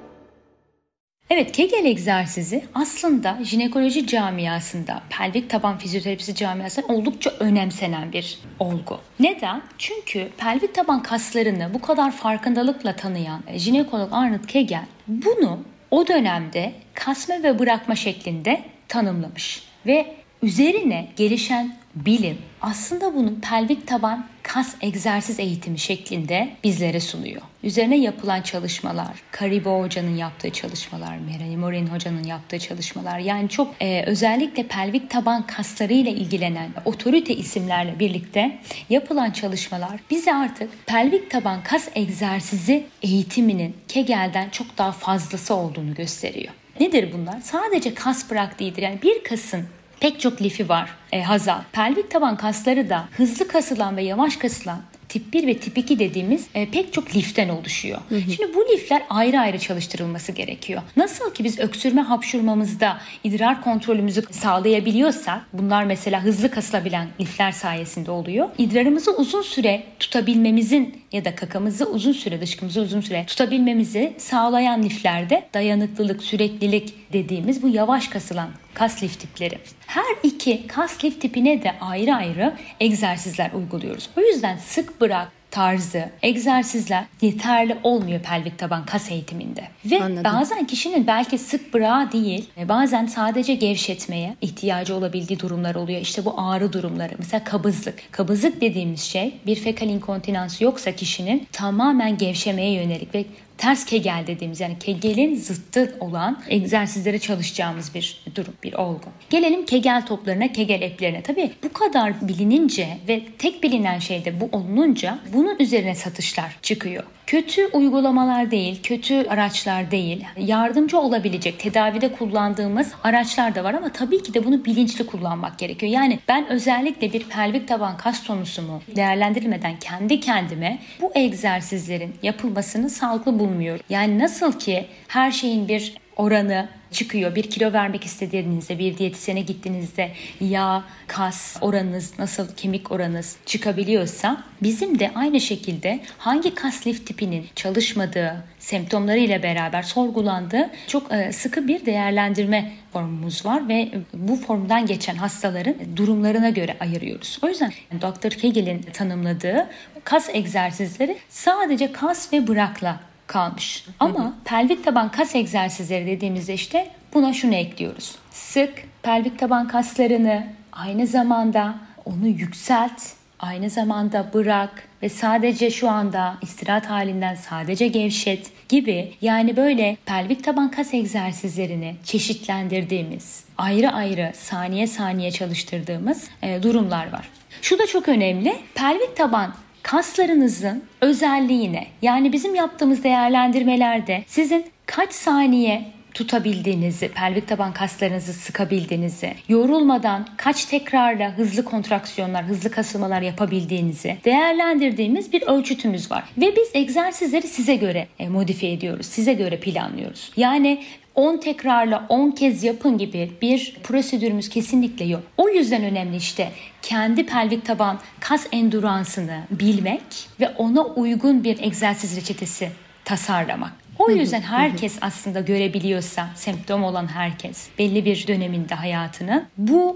Evet, Kegel egzersizi aslında jinekoloji camiasında, pelvik taban fizyoterapisi camiasında oldukça önemsenen bir olgu. Neden? Çünkü pelvik taban kaslarını bu kadar farkındalıkla tanıyan jinekolog Arnold Kegel bunu o dönemde kasma ve bırakma şeklinde tanımlamış. Ve üzerine gelişen bilim aslında bunun pelvik taban kas egzersiz eğitimi şeklinde bizlere sunuyor. Üzerine yapılan çalışmalar, Karibo Hoca'nın yaptığı çalışmalar, Melanie Morin Hoca'nın yaptığı çalışmalar, yani çok e, özellikle pelvik taban kaslarıyla ilgilenen otorite isimlerle birlikte yapılan çalışmalar bize artık pelvik taban kas egzersizi eğitiminin Kegel'den çok daha fazlası olduğunu gösteriyor. Nedir bunlar? Sadece kas bırak değildir. Yani bir kasın pek çok lifi var e, Hazal. Pelvik taban kasları da hızlı kasılan ve yavaş kasılan tip bir ve tip iki dediğimiz e, pek çok liften oluşuyor. Hı hı. Şimdi bu lifler ayrı ayrı çalıştırılması gerekiyor. Nasıl ki biz öksürme hapşurmamızda idrar kontrolümüzü sağlayabiliyorsak, bunlar mesela hızlı kasılabilen lifler sayesinde oluyor. İdrarımızı uzun süre tutabilmemizin ya da kakamızı uzun süre, dışkımızı uzun süre tutabilmemizi sağlayan liflerde dayanıklılık, süreklilik dediğimiz bu yavaş kasılan kas lif tipleri. Her iki kas lif tipine de ayrı ayrı egzersizler uyguluyoruz. O yüzden sık bırak tarzı egzersizler yeterli olmuyor pelvik taban kas eğitiminde. Ve Anladım. Bazen kişinin belki sık bırağı değil, bazen sadece gevşetmeye ihtiyacı olabildiği durumlar oluyor. İşte bu ağrı durumları. Mesela kabızlık. Kabızlık dediğimiz şey bir fekal inkontinansı yoksa kişinin tamamen gevşemeye yönelik ve ters Kegel dediğimiz, yani Kegel'in zıttı olan egzersizlere çalışacağımız bir durum, bir olgu. Gelelim Kegel toplarına, Kegel app'lerine. Tabii bu kadar bilinince ve tek bilinen şey de bu olununca bunun üzerine satışlar çıkıyor. Kötü uygulamalar değil, kötü araçlar değil, yardımcı olabilecek, tedavide kullandığımız araçlar da var ama tabii ki de bunu bilinçli kullanmak gerekiyor. Yani ben özellikle bir pelvik taban kas tonusumu değerlendirilmeden kendi kendime bu egzersizlerin yapılmasını sağlıklı bulmuyorum. Yani nasıl ki her şeyin bir oranı çıkıyor. Bir kilo vermek istediğinizde, bir diyetisyene gittiğinizde yağ, kas oranınız, nasıl kemik oranınız çıkabiliyorsa, bizim de aynı şekilde hangi kas lif tipinin çalışmadığı, semptomlarıyla beraber sorgulandığı çok sıkı bir değerlendirme formumuz var ve bu formdan geçen hastaların durumlarına göre ayırıyoruz. O yüzden doktor Kegel'in tanımladığı kas egzersizleri sadece kas ve bırakla kalmış. Ama pelvik taban kas egzersizleri dediğimizde işte buna şunu ekliyoruz. Sık pelvik taban kaslarını, aynı zamanda onu yükselt, aynı zamanda bırak ve sadece şu anda istirahat halinden sadece gevşet gibi, yani böyle pelvik taban kas egzersizlerini çeşitlendirdiğimiz, ayrı ayrı saniye saniye çalıştırdığımız e, durumlar var. Şu da çok önemli. Pelvik taban kaslarınızın özelliğine, yani bizim yaptığımız değerlendirmelerde sizin kaç saniye tutabildiğinizi, pelvik taban kaslarınızı sıkabildiğinizi, yorulmadan kaç tekrarla hızlı kontraksiyonlar, hızlı kasılmalar yapabildiğinizi değerlendirdiğimiz bir ölçütümüz var. Ve biz egzersizleri size göre modifiye ediyoruz, size göre planlıyoruz. Yani on tekrarla on kez yapın gibi bir prosedürümüz kesinlikle yok. O yüzden önemli işte kendi pelvik taban kas enduransını bilmek ve ona uygun bir egzersiz reçetesi tasarlamak. O yüzden herkes aslında görebiliyorsa, semptom olan herkes belli bir döneminde hayatının bu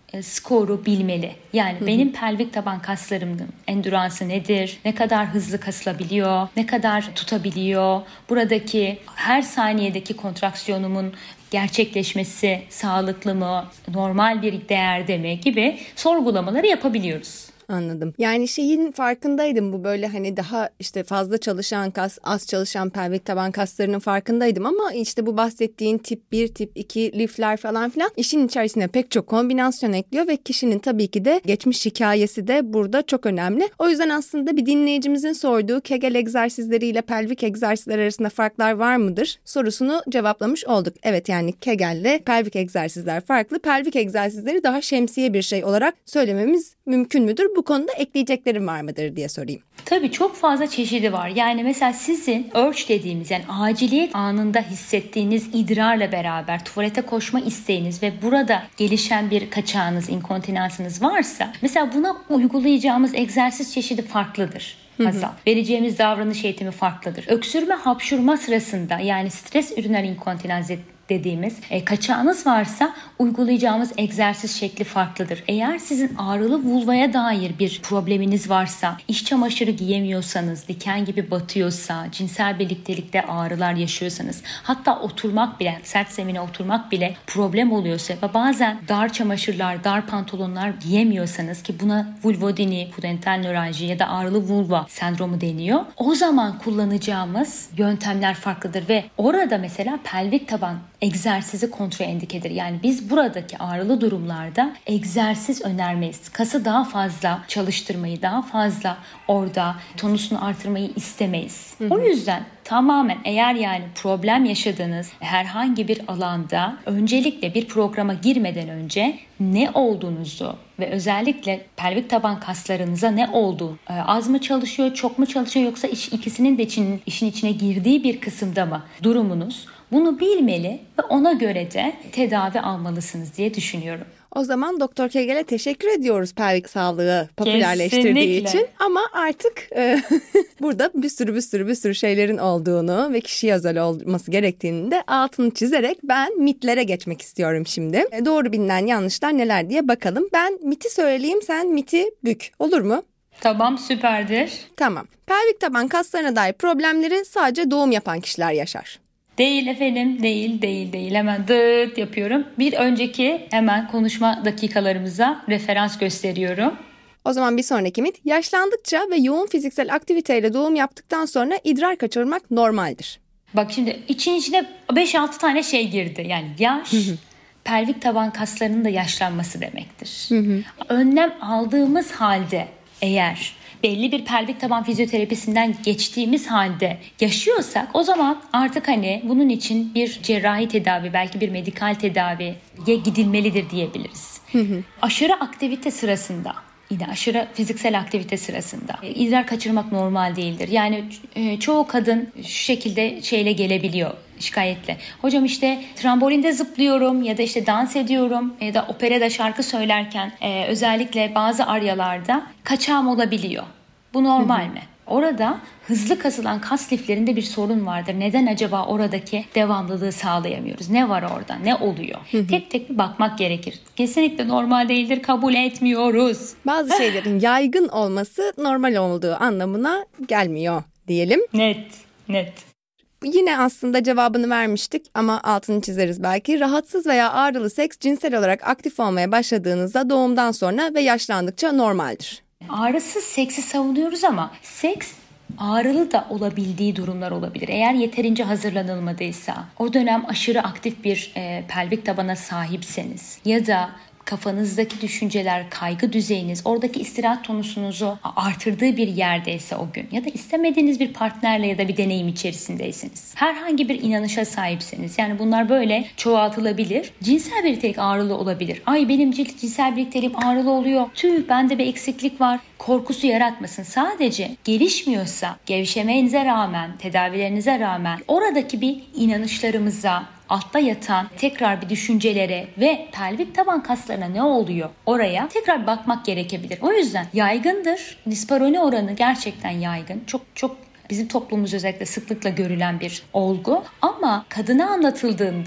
e, skoru bilmeli. Yani hı hı. benim pelvik taban kaslarımın endüransı nedir? Ne kadar hızlı kasılabiliyor? Ne kadar tutabiliyor? Buradaki her saniyedeki kontraksiyonumun gerçekleşmesi sağlıklı mı? Normal bir değerde mi? Gibi sorgulamaları yapabiliyoruz. Anladım. Yani şeyin farkındaydım, bu böyle hani daha işte fazla çalışan kas, az çalışan pelvik taban kaslarının farkındaydım ama işte bu bahsettiğin tip bir, tip iki lifler falan filan işin içerisine pek çok kombinasyon ekliyor ve kişinin tabii ki de geçmiş hikayesi de burada çok önemli. O yüzden aslında bir dinleyicimizin sorduğu Kegel egzersizleriyle pelvik egzersizler arasında farklar var mıdır sorusunu cevaplamış olduk. Evet, yani Kegel'le pelvik egzersizler farklı. Pelvik egzersizleri daha şemsiye bir şey olarak söylememiz mümkün müdür? Bu konuda ekleyeceklerim var mıdır diye sorayım. Tabii çok fazla çeşidi var. Yani mesela sizin urge dediğimiz, yani aciliyet anında hissettiğiniz idrarla beraber tuvalete koşma isteğiniz ve burada gelişen bir kaçağınız, inkontinansınız varsa mesela buna uygulayacağımız egzersiz çeşidi farklıdır. Hazal. Vereceğimiz davranış eğitimi farklıdır. Öksürme, hapşurma sırasında, yani stres üriner inkontinans dediğimiz e, kaçağınız varsa uygulayacağımız egzersiz şekli farklıdır. Eğer sizin ağrılı vulvaya dair bir probleminiz varsa, iç çamaşırı giyemiyorsanız, diken gibi batıyorsa, cinsel birliktelikte ağrılar yaşıyorsanız, hatta oturmak bile, sert zemine oturmak bile problem oluyorsa ve bazen dar çamaşırlar, dar pantolonlar giyemiyorsanız, ki buna vulvodyni, pudental nöranji ya da ağrılı vulva sendromu deniyor. O zaman kullanacağımız yöntemler farklıdır ve orada mesela pelvik taban egzersizi kontraindikedir. Yani biz buradaki ağrılı durumlarda egzersiz önermeyiz. Kası daha fazla çalıştırmayı, daha fazla orada tonusunu artırmayı istemeyiz. Hı hı. O yüzden tamamen eğer yani problem yaşadığınız herhangi bir alanda öncelikle bir programa girmeden önce ne olduğunuzu ve özellikle pelvik taban kaslarınıza ne olduğu, az mı çalışıyor, çok mu çalışıyor, yoksa iş, ikisinin de için, işin içine girdiği bir kısımda mı durumunuz, bunu bilmeli ve ona göre de tedavi almalısınız diye düşünüyorum. O zaman Doktor Kegel'e teşekkür ediyoruz pelvik sağlığı popülerleştirdiği Kesinlikle. için. Ama artık e, burada bir sürü bir sürü bir sürü şeylerin olduğunu ve kişiye özel olması gerektiğini de altını çizerek ben mitlere geçmek istiyorum şimdi. E, doğru bilinen yanlışlar neler diye bakalım. Ben miti söyleyeyim, sen miti bük. Olur mu? Tamam, süperdir. Tamam. Pelvik taban kaslarına dair problemleri sadece doğum yapan kişiler yaşar. Değil efendim, değil, değil, değil. Hemen dıt yapıyorum. Bir önceki hemen konuşma dakikalarımıza referans gösteriyorum. O zaman bir sonraki mit, yaşlandıkça ve yoğun fiziksel aktiviteyle doğum yaptıkten sonra idrar kaçırmak normaldir. Bak şimdi için içine beş altı tane şey girdi. Yani yaş, pelvik taban kaslarının da yaşlanması demektir. Hı hı. Önlem aldığımız halde eğer belli bir pelvik taban fizyoterapisinden geçtiğimiz halde yaşıyorsak, o zaman artık hani bunun için bir cerrahi tedavi, belki bir medikal tedaviye gidilmelidir diyebiliriz. Hı hı. Aşırı aktivite sırasında, yine aşırı fiziksel aktivite sırasında e, idrar kaçırmak normal değildir. Yani e, çoğu kadın şu şekilde şeyle gelebiliyor, şikayetle. Hocam işte trambolinde zıplıyorum ya da işte dans ediyorum ya da operada şarkı söylerken e, özellikle bazı aryalarda kaçağım olabiliyor. Bu normal mi? Orada hızlı kasılan kas liflerinde bir sorun vardır. Neden acaba oradaki devamlılığı sağlayamıyoruz? Ne var orada? Ne oluyor? Tek tek bir bakmak gerekir. Kesinlikle normal değildir, kabul etmiyoruz. Bazı şeylerin yaygın olması normal olduğu anlamına gelmiyor diyelim. Net, net. Yine aslında cevabını vermiştik ama altını çizeriz belki. Rahatsız veya ağrılı seks cinsel olarak aktif olmaya başladığınızda doğumdan sonra ve yaşlandıkça normaldir. Ağrısız seksi savunuyoruz ama seks ağrılı da olabildiği durumlar olabilir. Eğer yeterince hazırlanılmadıysa, o dönem aşırı aktif bir e, pelvik tabana sahipseniz ya da kafanızdaki düşünceler, kaygı düzeyiniz, oradaki istirahat tonusunuzu artırdığı bir yerdeyse o gün ya da istemediğiniz bir partnerle ya da bir deneyim içerisindeyseniz, herhangi bir inanışa sahipseniz, yani bunlar böyle çoğaltılabilir. Cinsel birliktelik ağrılı olabilir. Ay benim cinsel birlikteliğim ağrılı oluyor. Tüh, bende bir eksiklik var. Korkusu yaratmasın. Sadece gelişmiyorsa, gevşemenize rağmen, tedavilerinize rağmen oradaki bir inanışlarımıza, altta yatan tekrar bir düşüncelere ve pelvik taban kaslarına ne oluyor oraya tekrar bakmak gerekebilir. O yüzden yaygındır. Disparoni oranı gerçekten yaygın. Çok çok bizim toplumumuz özellikle sıklıkla görülen bir olgu. Ama kadına anlatıldığında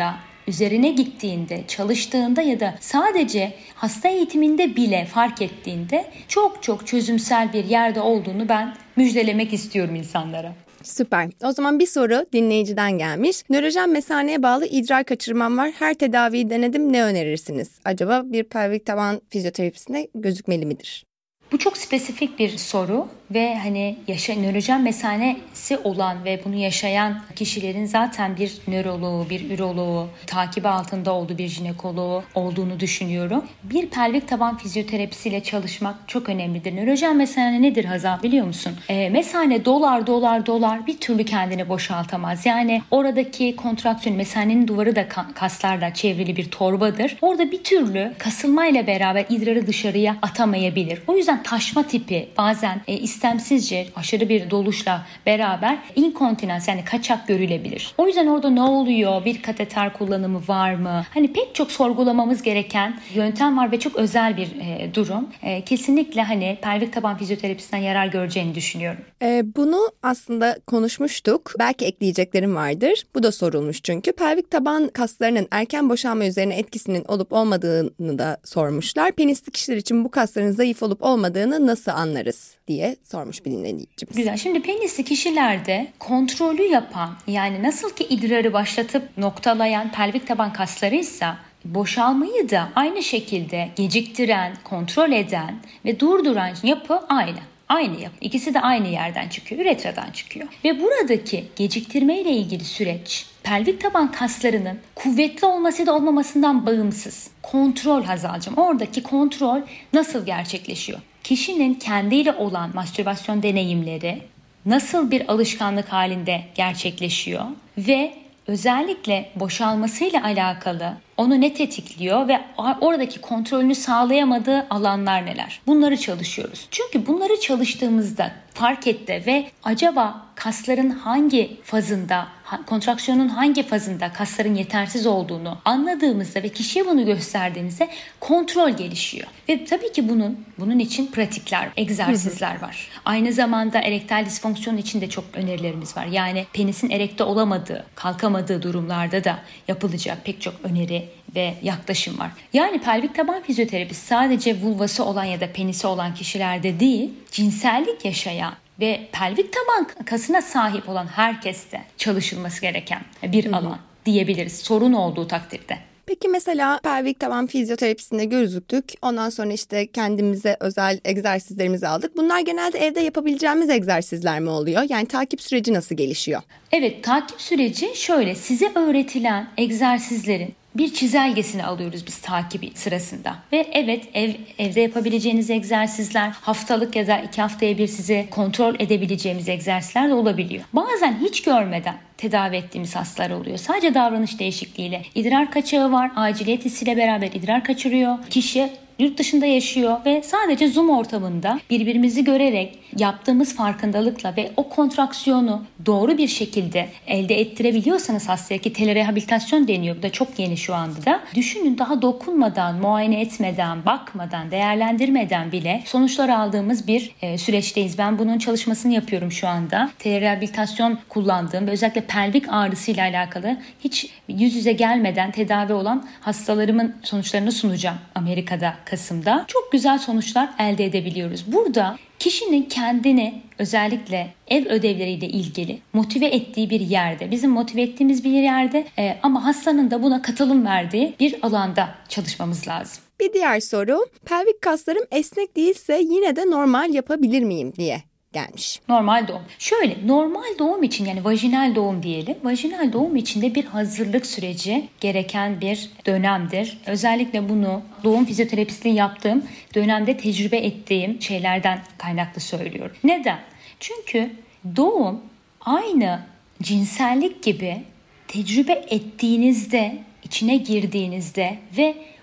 üzerine gittiğinde, çalıştığında ya da sadece hasta eğitiminde bile fark ettiğinde çok çok çözümsel bir yerde olduğunu ben müjdelemek istiyorum insanlara. Süper. O zaman bir soru dinleyiciden gelmiş. Nörojen mesaneye bağlı idrar kaçırmam var. Her tedaviyi denedim. Ne önerirsiniz? Acaba bir pelvik taban fizyoterapisinde gözükmeli midir? Bu çok spesifik bir soru ve hani yaşa, nörojen mesanesi olan ve bunu yaşayan kişilerin zaten bir nöroloğu, bir üroloğu, takibi altında olduğu bir jinekoloğu olduğunu düşünüyorum. Bir pelvik taban fizyoterapisiyle çalışmak çok önemlidir. Nörojen mesane nedir Hazal biliyor musun? E, mesane dolar dolar dolar bir türlü kendini boşaltamaz. Yani oradaki kontraksiyon, mesanenin duvarı da kaslarla çevrili bir torbadır. Orada bir türlü kasılmayla beraber idrarı dışarıya atamayabilir. O yüzden taşma tipi bazen e, istemsizce aşırı bir doluşla beraber inkontinans yani kaçak görülebilir. O yüzden orada ne oluyor? Bir kateter kullanımı var mı? Hani pek çok sorgulamamız gereken yöntem var ve çok özel bir e, durum. E, kesinlikle hani pelvik taban fizyoterapisinden yarar göreceğini düşünüyorum. E, bunu aslında konuşmuştuk. Belki ekleyeceklerim vardır. Bu da sorulmuş çünkü. Pelvik taban kaslarının erken boşalma üzerine etkisinin olup olmadığını da sormuşlar. Penisli kişiler için bu kasların zayıf olup olmadığını nasıl anlarız diye sormuş bir dinleyicimiz. Güzel. Şimdi penisli kişilerde kontrolü yapan yani nasıl ki idrarı başlatıp noktalayan pelvik taban kaslarıysa boşalmayı da aynı şekilde geciktiren, kontrol eden ve durduran yapı aynı. Aynı yapı. İkisi de aynı yerden çıkıyor. Üretradan çıkıyor. Ve buradaki geciktirme ile ilgili süreç pelvik taban kaslarının kuvvetli olması da olmamasından bağımsız. Kontrol Hazal'cığım. Oradaki kontrol nasıl gerçekleşiyor? Kişinin kendiyle olan mastürbasyon deneyimleri nasıl bir alışkanlık halinde gerçekleşiyor ve özellikle boşalmasıyla alakalı onu ne tetikliyor ve oradaki kontrolünü sağlayamadığı alanlar neler? Bunları çalışıyoruz. Çünkü bunları çalıştığımızda fark etti ve acaba kasların hangi fazında, kontraksiyonun hangi fazında kasların yetersiz olduğunu anladığımızda ve kişiye bunu gösterdiğimizde kontrol gelişiyor. Ve tabii ki bunun bunun için pratikler, egzersizler var. Aynı zamanda erektil disfonksiyon için de çok önerilerimiz var. Yani penisin erekte olamadığı, kalkamadığı durumlarda da yapılacak pek çok öneri ve yaklaşım var. Yani pelvik taban fizyoterapisi sadece vulvası olan ya da penisi olan kişilerde değil, cinsellik yaşayan ve pelvik taban kasına sahip olan herkeste çalışılması gereken bir Hı-hı. alan diyebiliriz. Sorun olduğu takdirde. Peki mesela pelvik taban fizyoterapisinde gözüktük. Ondan sonra işte kendimize özel egzersizlerimizi aldık. Bunlar genelde evde yapabileceğimiz egzersizler mi oluyor? Yani takip süreci nasıl gelişiyor? Evet, takip süreci şöyle. Size öğretilen egzersizlerin bir çizelgesini alıyoruz biz takibi sırasında. Ve evet ev, evde yapabileceğiniz egzersizler, haftalık ya da iki haftaya bir size kontrol edebileceğimiz egzersizler de olabiliyor. Bazen hiç görmeden tedavi ettiğimiz hastalar oluyor. Sadece davranış değişikliğiyle. İdrar kaçağı var, aciliyet hissiyle beraber idrar kaçırıyor. Kişi yurt dışında yaşıyor ve sadece Zoom ortamında birbirimizi görerek yaptığımız farkındalıkla ve o kontraksiyonu doğru bir şekilde elde ettirebiliyorsanız hastaya, ki telerehabilitasyon deniyor. Bu da çok yeni şu anda da. Düşünün, daha dokunmadan, muayene etmeden, bakmadan, değerlendirmeden bile sonuçlar aldığımız bir e, süreçteyiz. Ben bunun çalışmasını yapıyorum şu anda. Telerehabilitasyon kullandığım ve özellikle pelvik ağrısıyla alakalı hiç yüz yüze gelmeden tedavi olan hastalarımın sonuçlarını sunacağım Amerika'da, Kasım'da. Çok güzel sonuçlar elde edebiliyoruz. Burada kişinin kendini özellikle ev ödevleriyle ilgili motive ettiği bir yerde, bizim motive ettiğimiz bir yerde e, ama hastanın da buna katılım verdiği bir alanda çalışmamız lazım. Bir diğer soru, pelvik kaslarım esnek değilse yine de normal yapabilir miyim diye gelmiş. Normal doğum. Şöyle, normal doğum için, yani vajinal doğum diyelim. Vajinal doğum içinde bir hazırlık süreci gereken bir dönemdir. Özellikle bunu doğum fizyoterapistliği yaptığım dönemde tecrübe ettiğim şeylerden kaynaklı söylüyorum. Neden? Çünkü doğum aynı cinsellik gibi tecrübe ettiğinizde, içine girdiğinizde ve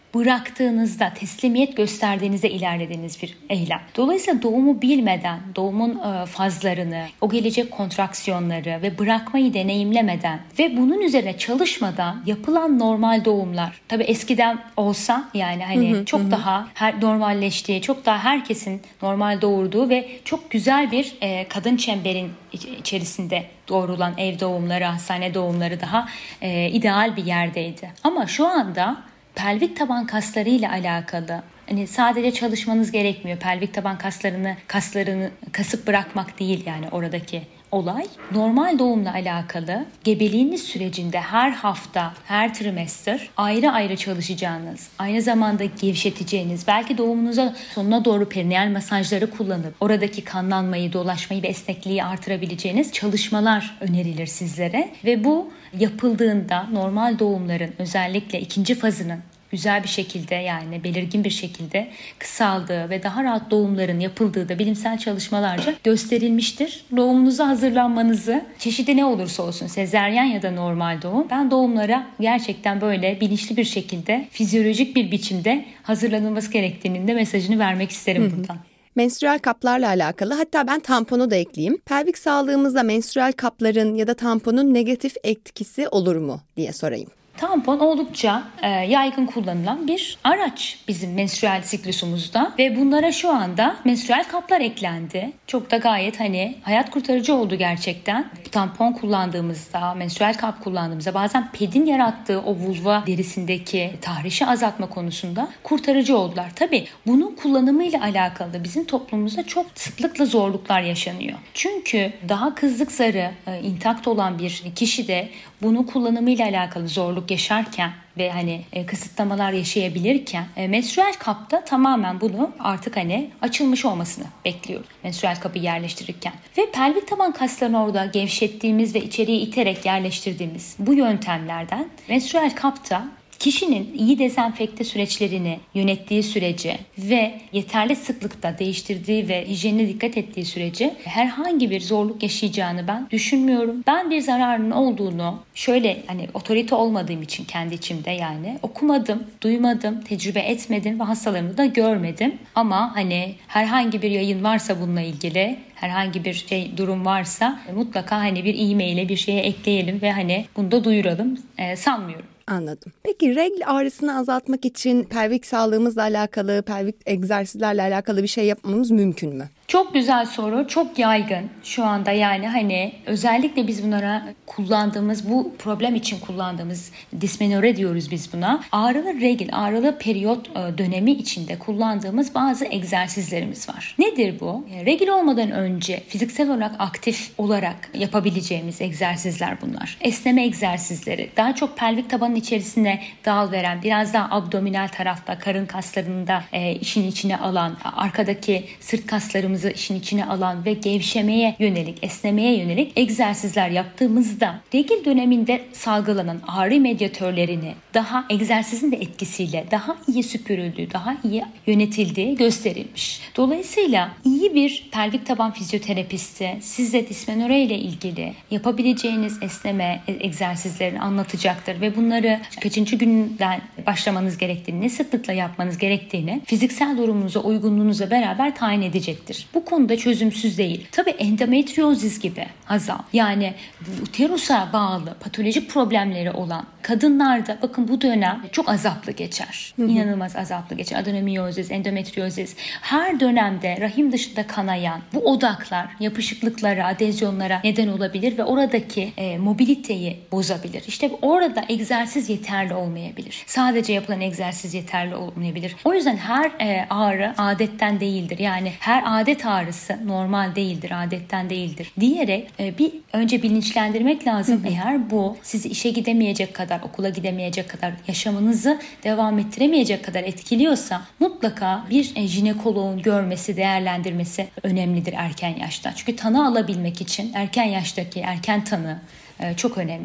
bıraktığınızda, teslimiyet gösterdiğinizde ilerlediğiniz bir eylem. Dolayısıyla doğumu bilmeden, doğumun fazlarını, o gelecek kontraksiyonları ve bırakmayı deneyimlemeden ve bunun üzerine çalışmadan yapılan normal doğumlar, tabii eskiden olsa yani hani hı hı, çok hı. daha her, normalleştiği, çok daha herkesin normal doğurduğu ve çok güzel bir e, kadın çemberin içerisinde doğrulan ev doğumları, hastane doğumları daha e, ideal bir yerdeydi. Ama şu anda pelvik taban kaslarıyla alakalı, hani sadece çalışmanız gerekmiyor. Pelvik taban kaslarını kaslarını kasıp bırakmak değil yani oradaki olay. Normal doğumla alakalı gebeliğiniz sürecinde her hafta, her trimester ayrı ayrı çalışacağınız, aynı zamanda gevşeteceğiniz, belki doğumunuza sonuna doğru perineal masajları kullanıp oradaki kanlanmayı, dolaşmayı ve esnekliği artırabileceğiniz çalışmalar önerilir sizlere. Ve bu yapıldığında normal doğumların özellikle ikinci fazının güzel bir şekilde yani belirgin bir şekilde kısaldığı ve daha rahat doğumların yapıldığı da bilimsel çalışmalarca gösterilmiştir. Doğumunuza hazırlanmanızı, çeşidi ne olursa olsun, sezeryen ya da normal doğum, ben doğumlara gerçekten böyle bilinçli bir şekilde, fizyolojik bir biçimde hazırlanılması gerektiğinin de mesajını vermek isterim Hı-hı. buradan. Menstrüel kaplarla alakalı, hatta ben tamponu da ekleyeyim. Pelvik sağlığımızda menstrüel kapların ya da tamponun negatif etkisi olur mu diye sorayım. Tampon oldukça e, yaygın kullanılan bir araç bizim menstrüel siklusumuzda ve bunlara şu anda menstrüel kaplar eklendi. Çok da gayet hani hayat kurtarıcı oldu gerçekten. Tampon kullandığımızda, menstrüel kap kullandığımızda bazen pedin yarattığı o vulva derisindeki tahrişi azaltma konusunda kurtarıcı oldular. Tabii bunun kullanımıyla alakalı da bizim toplumumuzda çok sıklıkla zorluklar yaşanıyor. Çünkü daha kızlık zarı e, intakt olan bir kişi de bunun kullanımıyla alakalı zorluk yaşarken ve hani e, kısıtlamalar yaşayabilirken e, menstrüel kapta tamamen bunu artık hani açılmış olmasını bekliyoruz. Menstrüel kapı yerleştirirken ve pelvik taban kaslarını orada gevşettiğimiz ve içeriye iterek yerleştirdiğimiz bu yöntemlerden menstrüel kapta kişinin iyi dezenfekte süreçlerini yönettiği sürece ve yeterli sıklıkta değiştirdiği ve hijyenine dikkat ettiği sürece herhangi bir zorluk yaşayacağını ben düşünmüyorum. Ben bir zararının olduğunu şöyle hani otorite olmadığım için kendi içimde yani okumadım, duymadım, tecrübe etmedim ve hastalarımı da görmedim. Ama hani herhangi bir yayın varsa bununla ilgili, herhangi bir şey durum varsa mutlaka hani bir e-mail'e bir şeye ekleyelim ve hani bunu da duyuralım. Ee, sanmıyorum. Anladım. Peki regl ağrısını azaltmak için pelvik sağlığımızla alakalı, pelvik egzersizlerle alakalı bir şey yapmamız mümkün mü? Çok güzel soru, çok yaygın şu anda yani hani özellikle biz bunlara kullandığımız, bu problem için kullandığımız dismenore diyoruz biz buna. Ağrılı regl, ağrılı periyot dönemi içinde kullandığımız bazı egzersizlerimiz var. Nedir bu? Regl olmadan önce fiziksel olarak aktif olarak yapabileceğimiz egzersizler bunlar. Esneme egzersizleri, daha çok pelvik tabanın içerisine dal veren, biraz daha abdominal tarafta, karın kaslarını da e, işin içine alan, arkadaki sırt kaslarımız işin içine alan ve gevşemeye yönelik, esnemeye yönelik egzersizler yaptığımızda regl döneminde salgılanan ağrı medyatörlerini daha egzersizin de etkisiyle daha iyi süpürüldüğü, daha iyi yönetildiği gösterilmiş. Dolayısıyla iyi bir pelvik taban fizyoterapisti size dismenore ile ilgili yapabileceğiniz esneme egzersizlerini anlatacaktır ve bunları kaçıncı günden başlamanız gerektiğini, ne sıklıkla yapmanız gerektiğini fiziksel durumunuza, uygunluğunuza beraber tayin edecektir. Bu konuda çözümsüz değil. Tabii endometriozis gibi Hazal, yani uterusa bağlı patolojik problemleri olan kadınlarda bakın bu dönem çok azaplı geçer. Hı hı. İnanılmaz azaplı geçer. Adenomiyozis, endometriozis. Her dönemde rahim dışında kanayan bu odaklar yapışıklıklara, adezyonlara neden olabilir ve oradaki e, mobiliteyi bozabilir. İşte orada egzersiz yeterli olmayabilir. Sadece yapılan egzersiz yeterli olmayabilir. O yüzden her e, ağrı adetten değildir. Yani her adet ağrısı normal değildir, adetten değildir diyerek e, bir önce bilinçlendirmek lazım. Hı hı. Eğer bu sizi işe gidemeyecek kadar, okula gidemeyecek kadar, yaşamınızı devam ettiremeyecek kadar etkiliyorsa mutlaka bir e, jinekoloğun görmesi, değerlendirmesi önemlidir erken yaşta. Çünkü tanı alabilmek için erken yaştaki erken tanı e, çok önemli.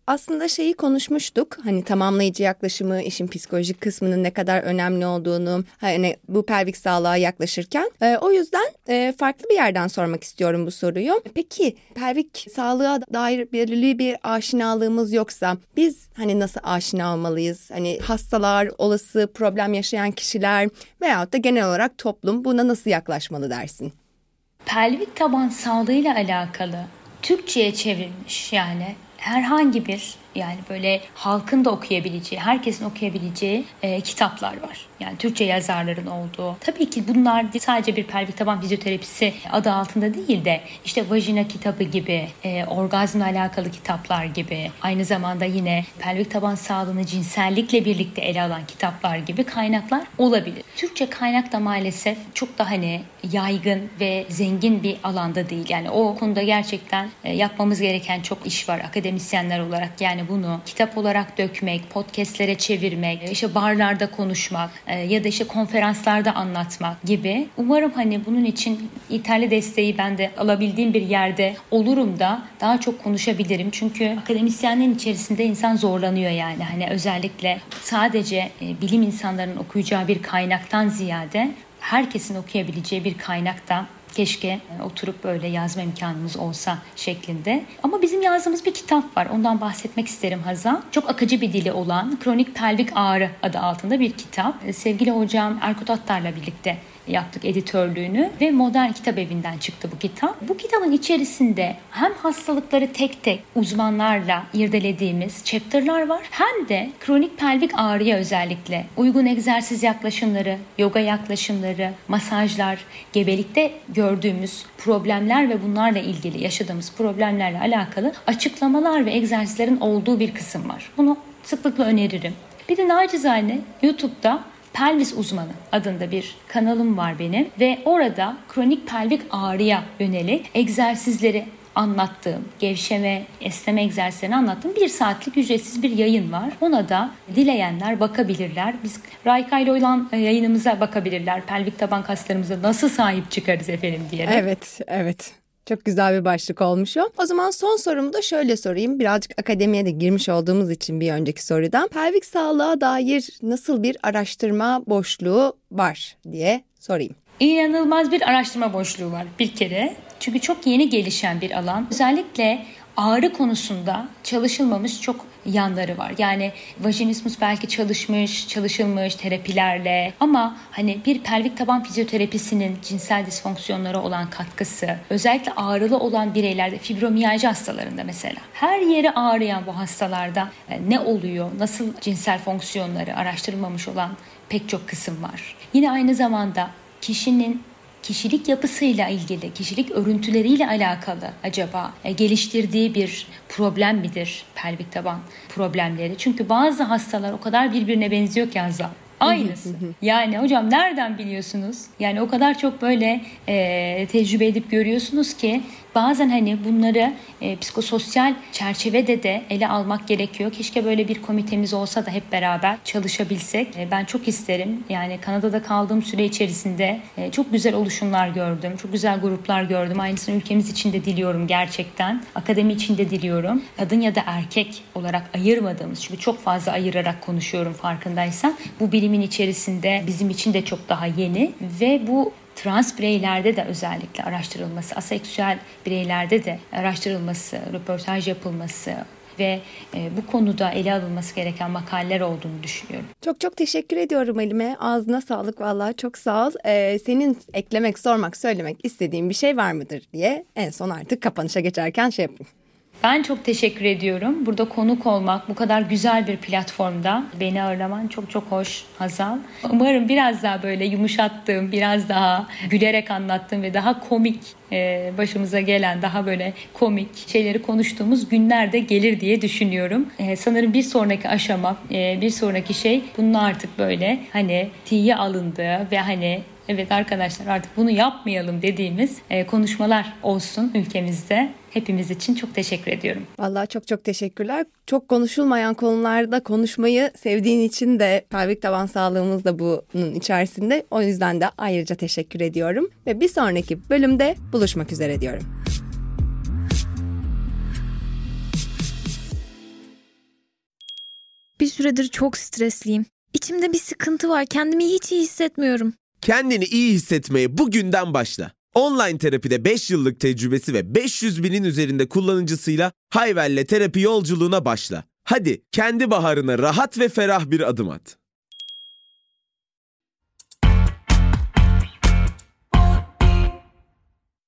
aslında şeyi konuşmuştuk. Hani tamamlayıcı yaklaşımı, işin psikolojik kısmının ne kadar önemli olduğunu, hani bu pelvik sağlığa yaklaşırken. E, o yüzden e, farklı bir yerden sormak istiyorum bu soruyu. Peki pelvik sağlığa dair belirli bir aşinalığımız yoksa biz hani nasıl aşina olmalıyız? Hani hastalar, olası problem yaşayan kişiler veyahut da genel olarak toplum buna nasıl yaklaşmalı dersin? Pelvik taban sağlığıyla alakalı Türkçe'ye çevrilmiş, yani herhangi bir, yani böyle halkın da okuyabileceği, herkesin okuyabileceği e, kitaplar var. Yani Türkçe yazarların olduğu. Tabii ki bunlar sadece bir pelvik taban fizyoterapisi adı altında değil de işte vajina kitabı gibi, e, orgazmla alakalı kitaplar gibi, aynı zamanda yine pelvik taban sağlığını cinsellikle birlikte ele alan kitaplar gibi kaynaklar olabilir. Türkçe kaynak da maalesef çok da hani yaygın ve zengin bir alanda değil. Yani o konuda gerçekten e, yapmamız gereken çok iş var akademisyenler olarak. Yani bunu kitap olarak dökmek, podcastlere çevirmek, işte barlarda konuşmak ya da işte konferanslarda anlatmak gibi. Umarım hani bunun için yeterli desteği ben de alabildiğim bir yerde olurum da daha çok konuşabilirim. Çünkü akademisyenlerin içerisinde insan zorlanıyor yani. Hani özellikle sadece bilim insanlarının okuyacağı bir kaynaktan ziyade herkesin okuyabileceği bir kaynakta keşke oturup böyle yazma imkanımız olsa şeklinde. Ama bizim yazdığımız bir kitap var. Ondan bahsetmek isterim Hazal. Çok akıcı bir dili olan Kronik Pelvik Ağrı adı altında bir kitap. Sevgili hocam Erkut Attar'la birlikte yaptık editörlüğünü ve Modern Kitap Evi'nden çıktı bu kitap. Bu kitabın içerisinde hem hastalıkları tek tek uzmanlarla irdelediğimiz chapter'lar var, hem de kronik pelvik ağrıya özellikle uygun egzersiz yaklaşımları, yoga yaklaşımları, masajlar, gebelikte gördüğümüz problemler ve bunlarla ilgili yaşadığımız problemlerle alakalı açıklamalar ve egzersizlerin olduğu bir kısım var. Bunu sıklıkla öneririm. Bir de nacizane YouTube'da Pelvis Uzmanı adında bir kanalım var benim ve orada kronik pelvik ağrıya yönelik egzersizleri anlattığım, gevşeme, esneme egzersizlerini anlattığım bir saatlik ücretsiz bir yayın var. Ona da dileyenler bakabilirler. Biz Rayka ile olan yayınımıza bakabilirler. Pelvik taban kaslarımıza nasıl sahip çıkarız efendim diyerek. Evet, evet. Çok güzel bir başlık olmuş o. O zaman son sorumu da şöyle sorayım. Birazcık akademiye de girmiş olduğumuz için bir önceki sorudan. Pelvik sağlığa dair nasıl bir araştırma boşluğu var diye sorayım. İnanılmaz bir araştırma boşluğu var bir kere. Çünkü çok yeni gelişen bir alan. Özellikle ağrı konusunda çalışılmamış çok yanları var. Yani vajinismus belki çalışmış, çalışılmış terapilerle ama hani bir pelvik taban fizyoterapisinin cinsel disfonksiyonlara olan katkısı, özellikle ağrılı olan bireylerde, fibromiyalji hastalarında mesela, her yeri ağrıyan bu hastalarda ne oluyor, nasıl cinsel fonksiyonları araştırılmamış olan pek çok kısım var. Yine aynı zamanda kişinin kişilik yapısıyla ilgili, kişilik örüntüleriyle alakalı acaba e, geliştirdiği bir problem midir pelvik taban problemleri? Çünkü bazı hastalar o kadar birbirine benziyor ki Hazal. Aynısı. Yani hocam nereden biliyorsunuz? Yani o kadar çok böyle e, tecrübe edip görüyorsunuz ki bazen hani bunları e, psikososyal çerçevede de ele almak gerekiyor. Keşke böyle bir komitemiz olsa da hep beraber çalışabilsek. E, ben çok isterim. Yani Kanada'da kaldığım süre içerisinde e, çok güzel oluşumlar gördüm. Çok güzel gruplar gördüm. Aynısını ülkemiz için de diliyorum gerçekten. Akademi için de diliyorum. Kadın ya da erkek olarak ayırmadığımız, çünkü çok fazla ayırarak konuşuyorum farkındaysan. Bu bilimin içerisinde bizim için de çok daha yeni ve bu trans bireylerde de özellikle araştırılması, aseksüel bireylerde de araştırılması, röportaj yapılması ve e, bu konuda ele alınması gereken makaleler olduğunu düşünüyorum. Çok çok teşekkür ediyorum Halime. Ağzına sağlık vallahi, çok sağ ol. Ee, senin eklemek, sormak, söylemek istediğin bir şey var mıdır diye en son artık kapanışa geçerken şey yapayım. Ben çok teşekkür ediyorum. Burada konuk olmak, bu kadar güzel bir platformda beni ağırlaman çok çok hoş Hazal. Umarım biraz daha böyle yumuşattığım, biraz daha gülerek anlattığım ve daha komik e, başımıza gelen, daha böyle komik şeyleri konuştuğumuz günler de gelir diye düşünüyorum. E, sanırım bir sonraki aşama, e, bir sonraki şey bunun artık böyle hani tiye alındığı ve hani evet arkadaşlar artık bunu yapmayalım dediğimiz e, konuşmalar olsun ülkemizde. Hepimiz için çok teşekkür ediyorum. Vallahi çok çok teşekkürler. Çok konuşulmayan konularda konuşmayı sevdiğin için de pelvik taban sağlığımız da bunun içerisinde. O yüzden de ayrıca teşekkür ediyorum. Ve bir sonraki bölümde buluşmak üzere diyorum. süredir çok stresliyim. İçimde bir sıkıntı var. Kendimi hiç iyi hissetmiyorum. Kendini iyi hissetmeye bugünden başla. Online terapide beş yıllık tecrübesi ve beş yüz binin üzerinde kullanıcısıyla Hayvel'le terapi yolculuğuna başla. Hadi kendi baharına rahat ve ferah bir adım at.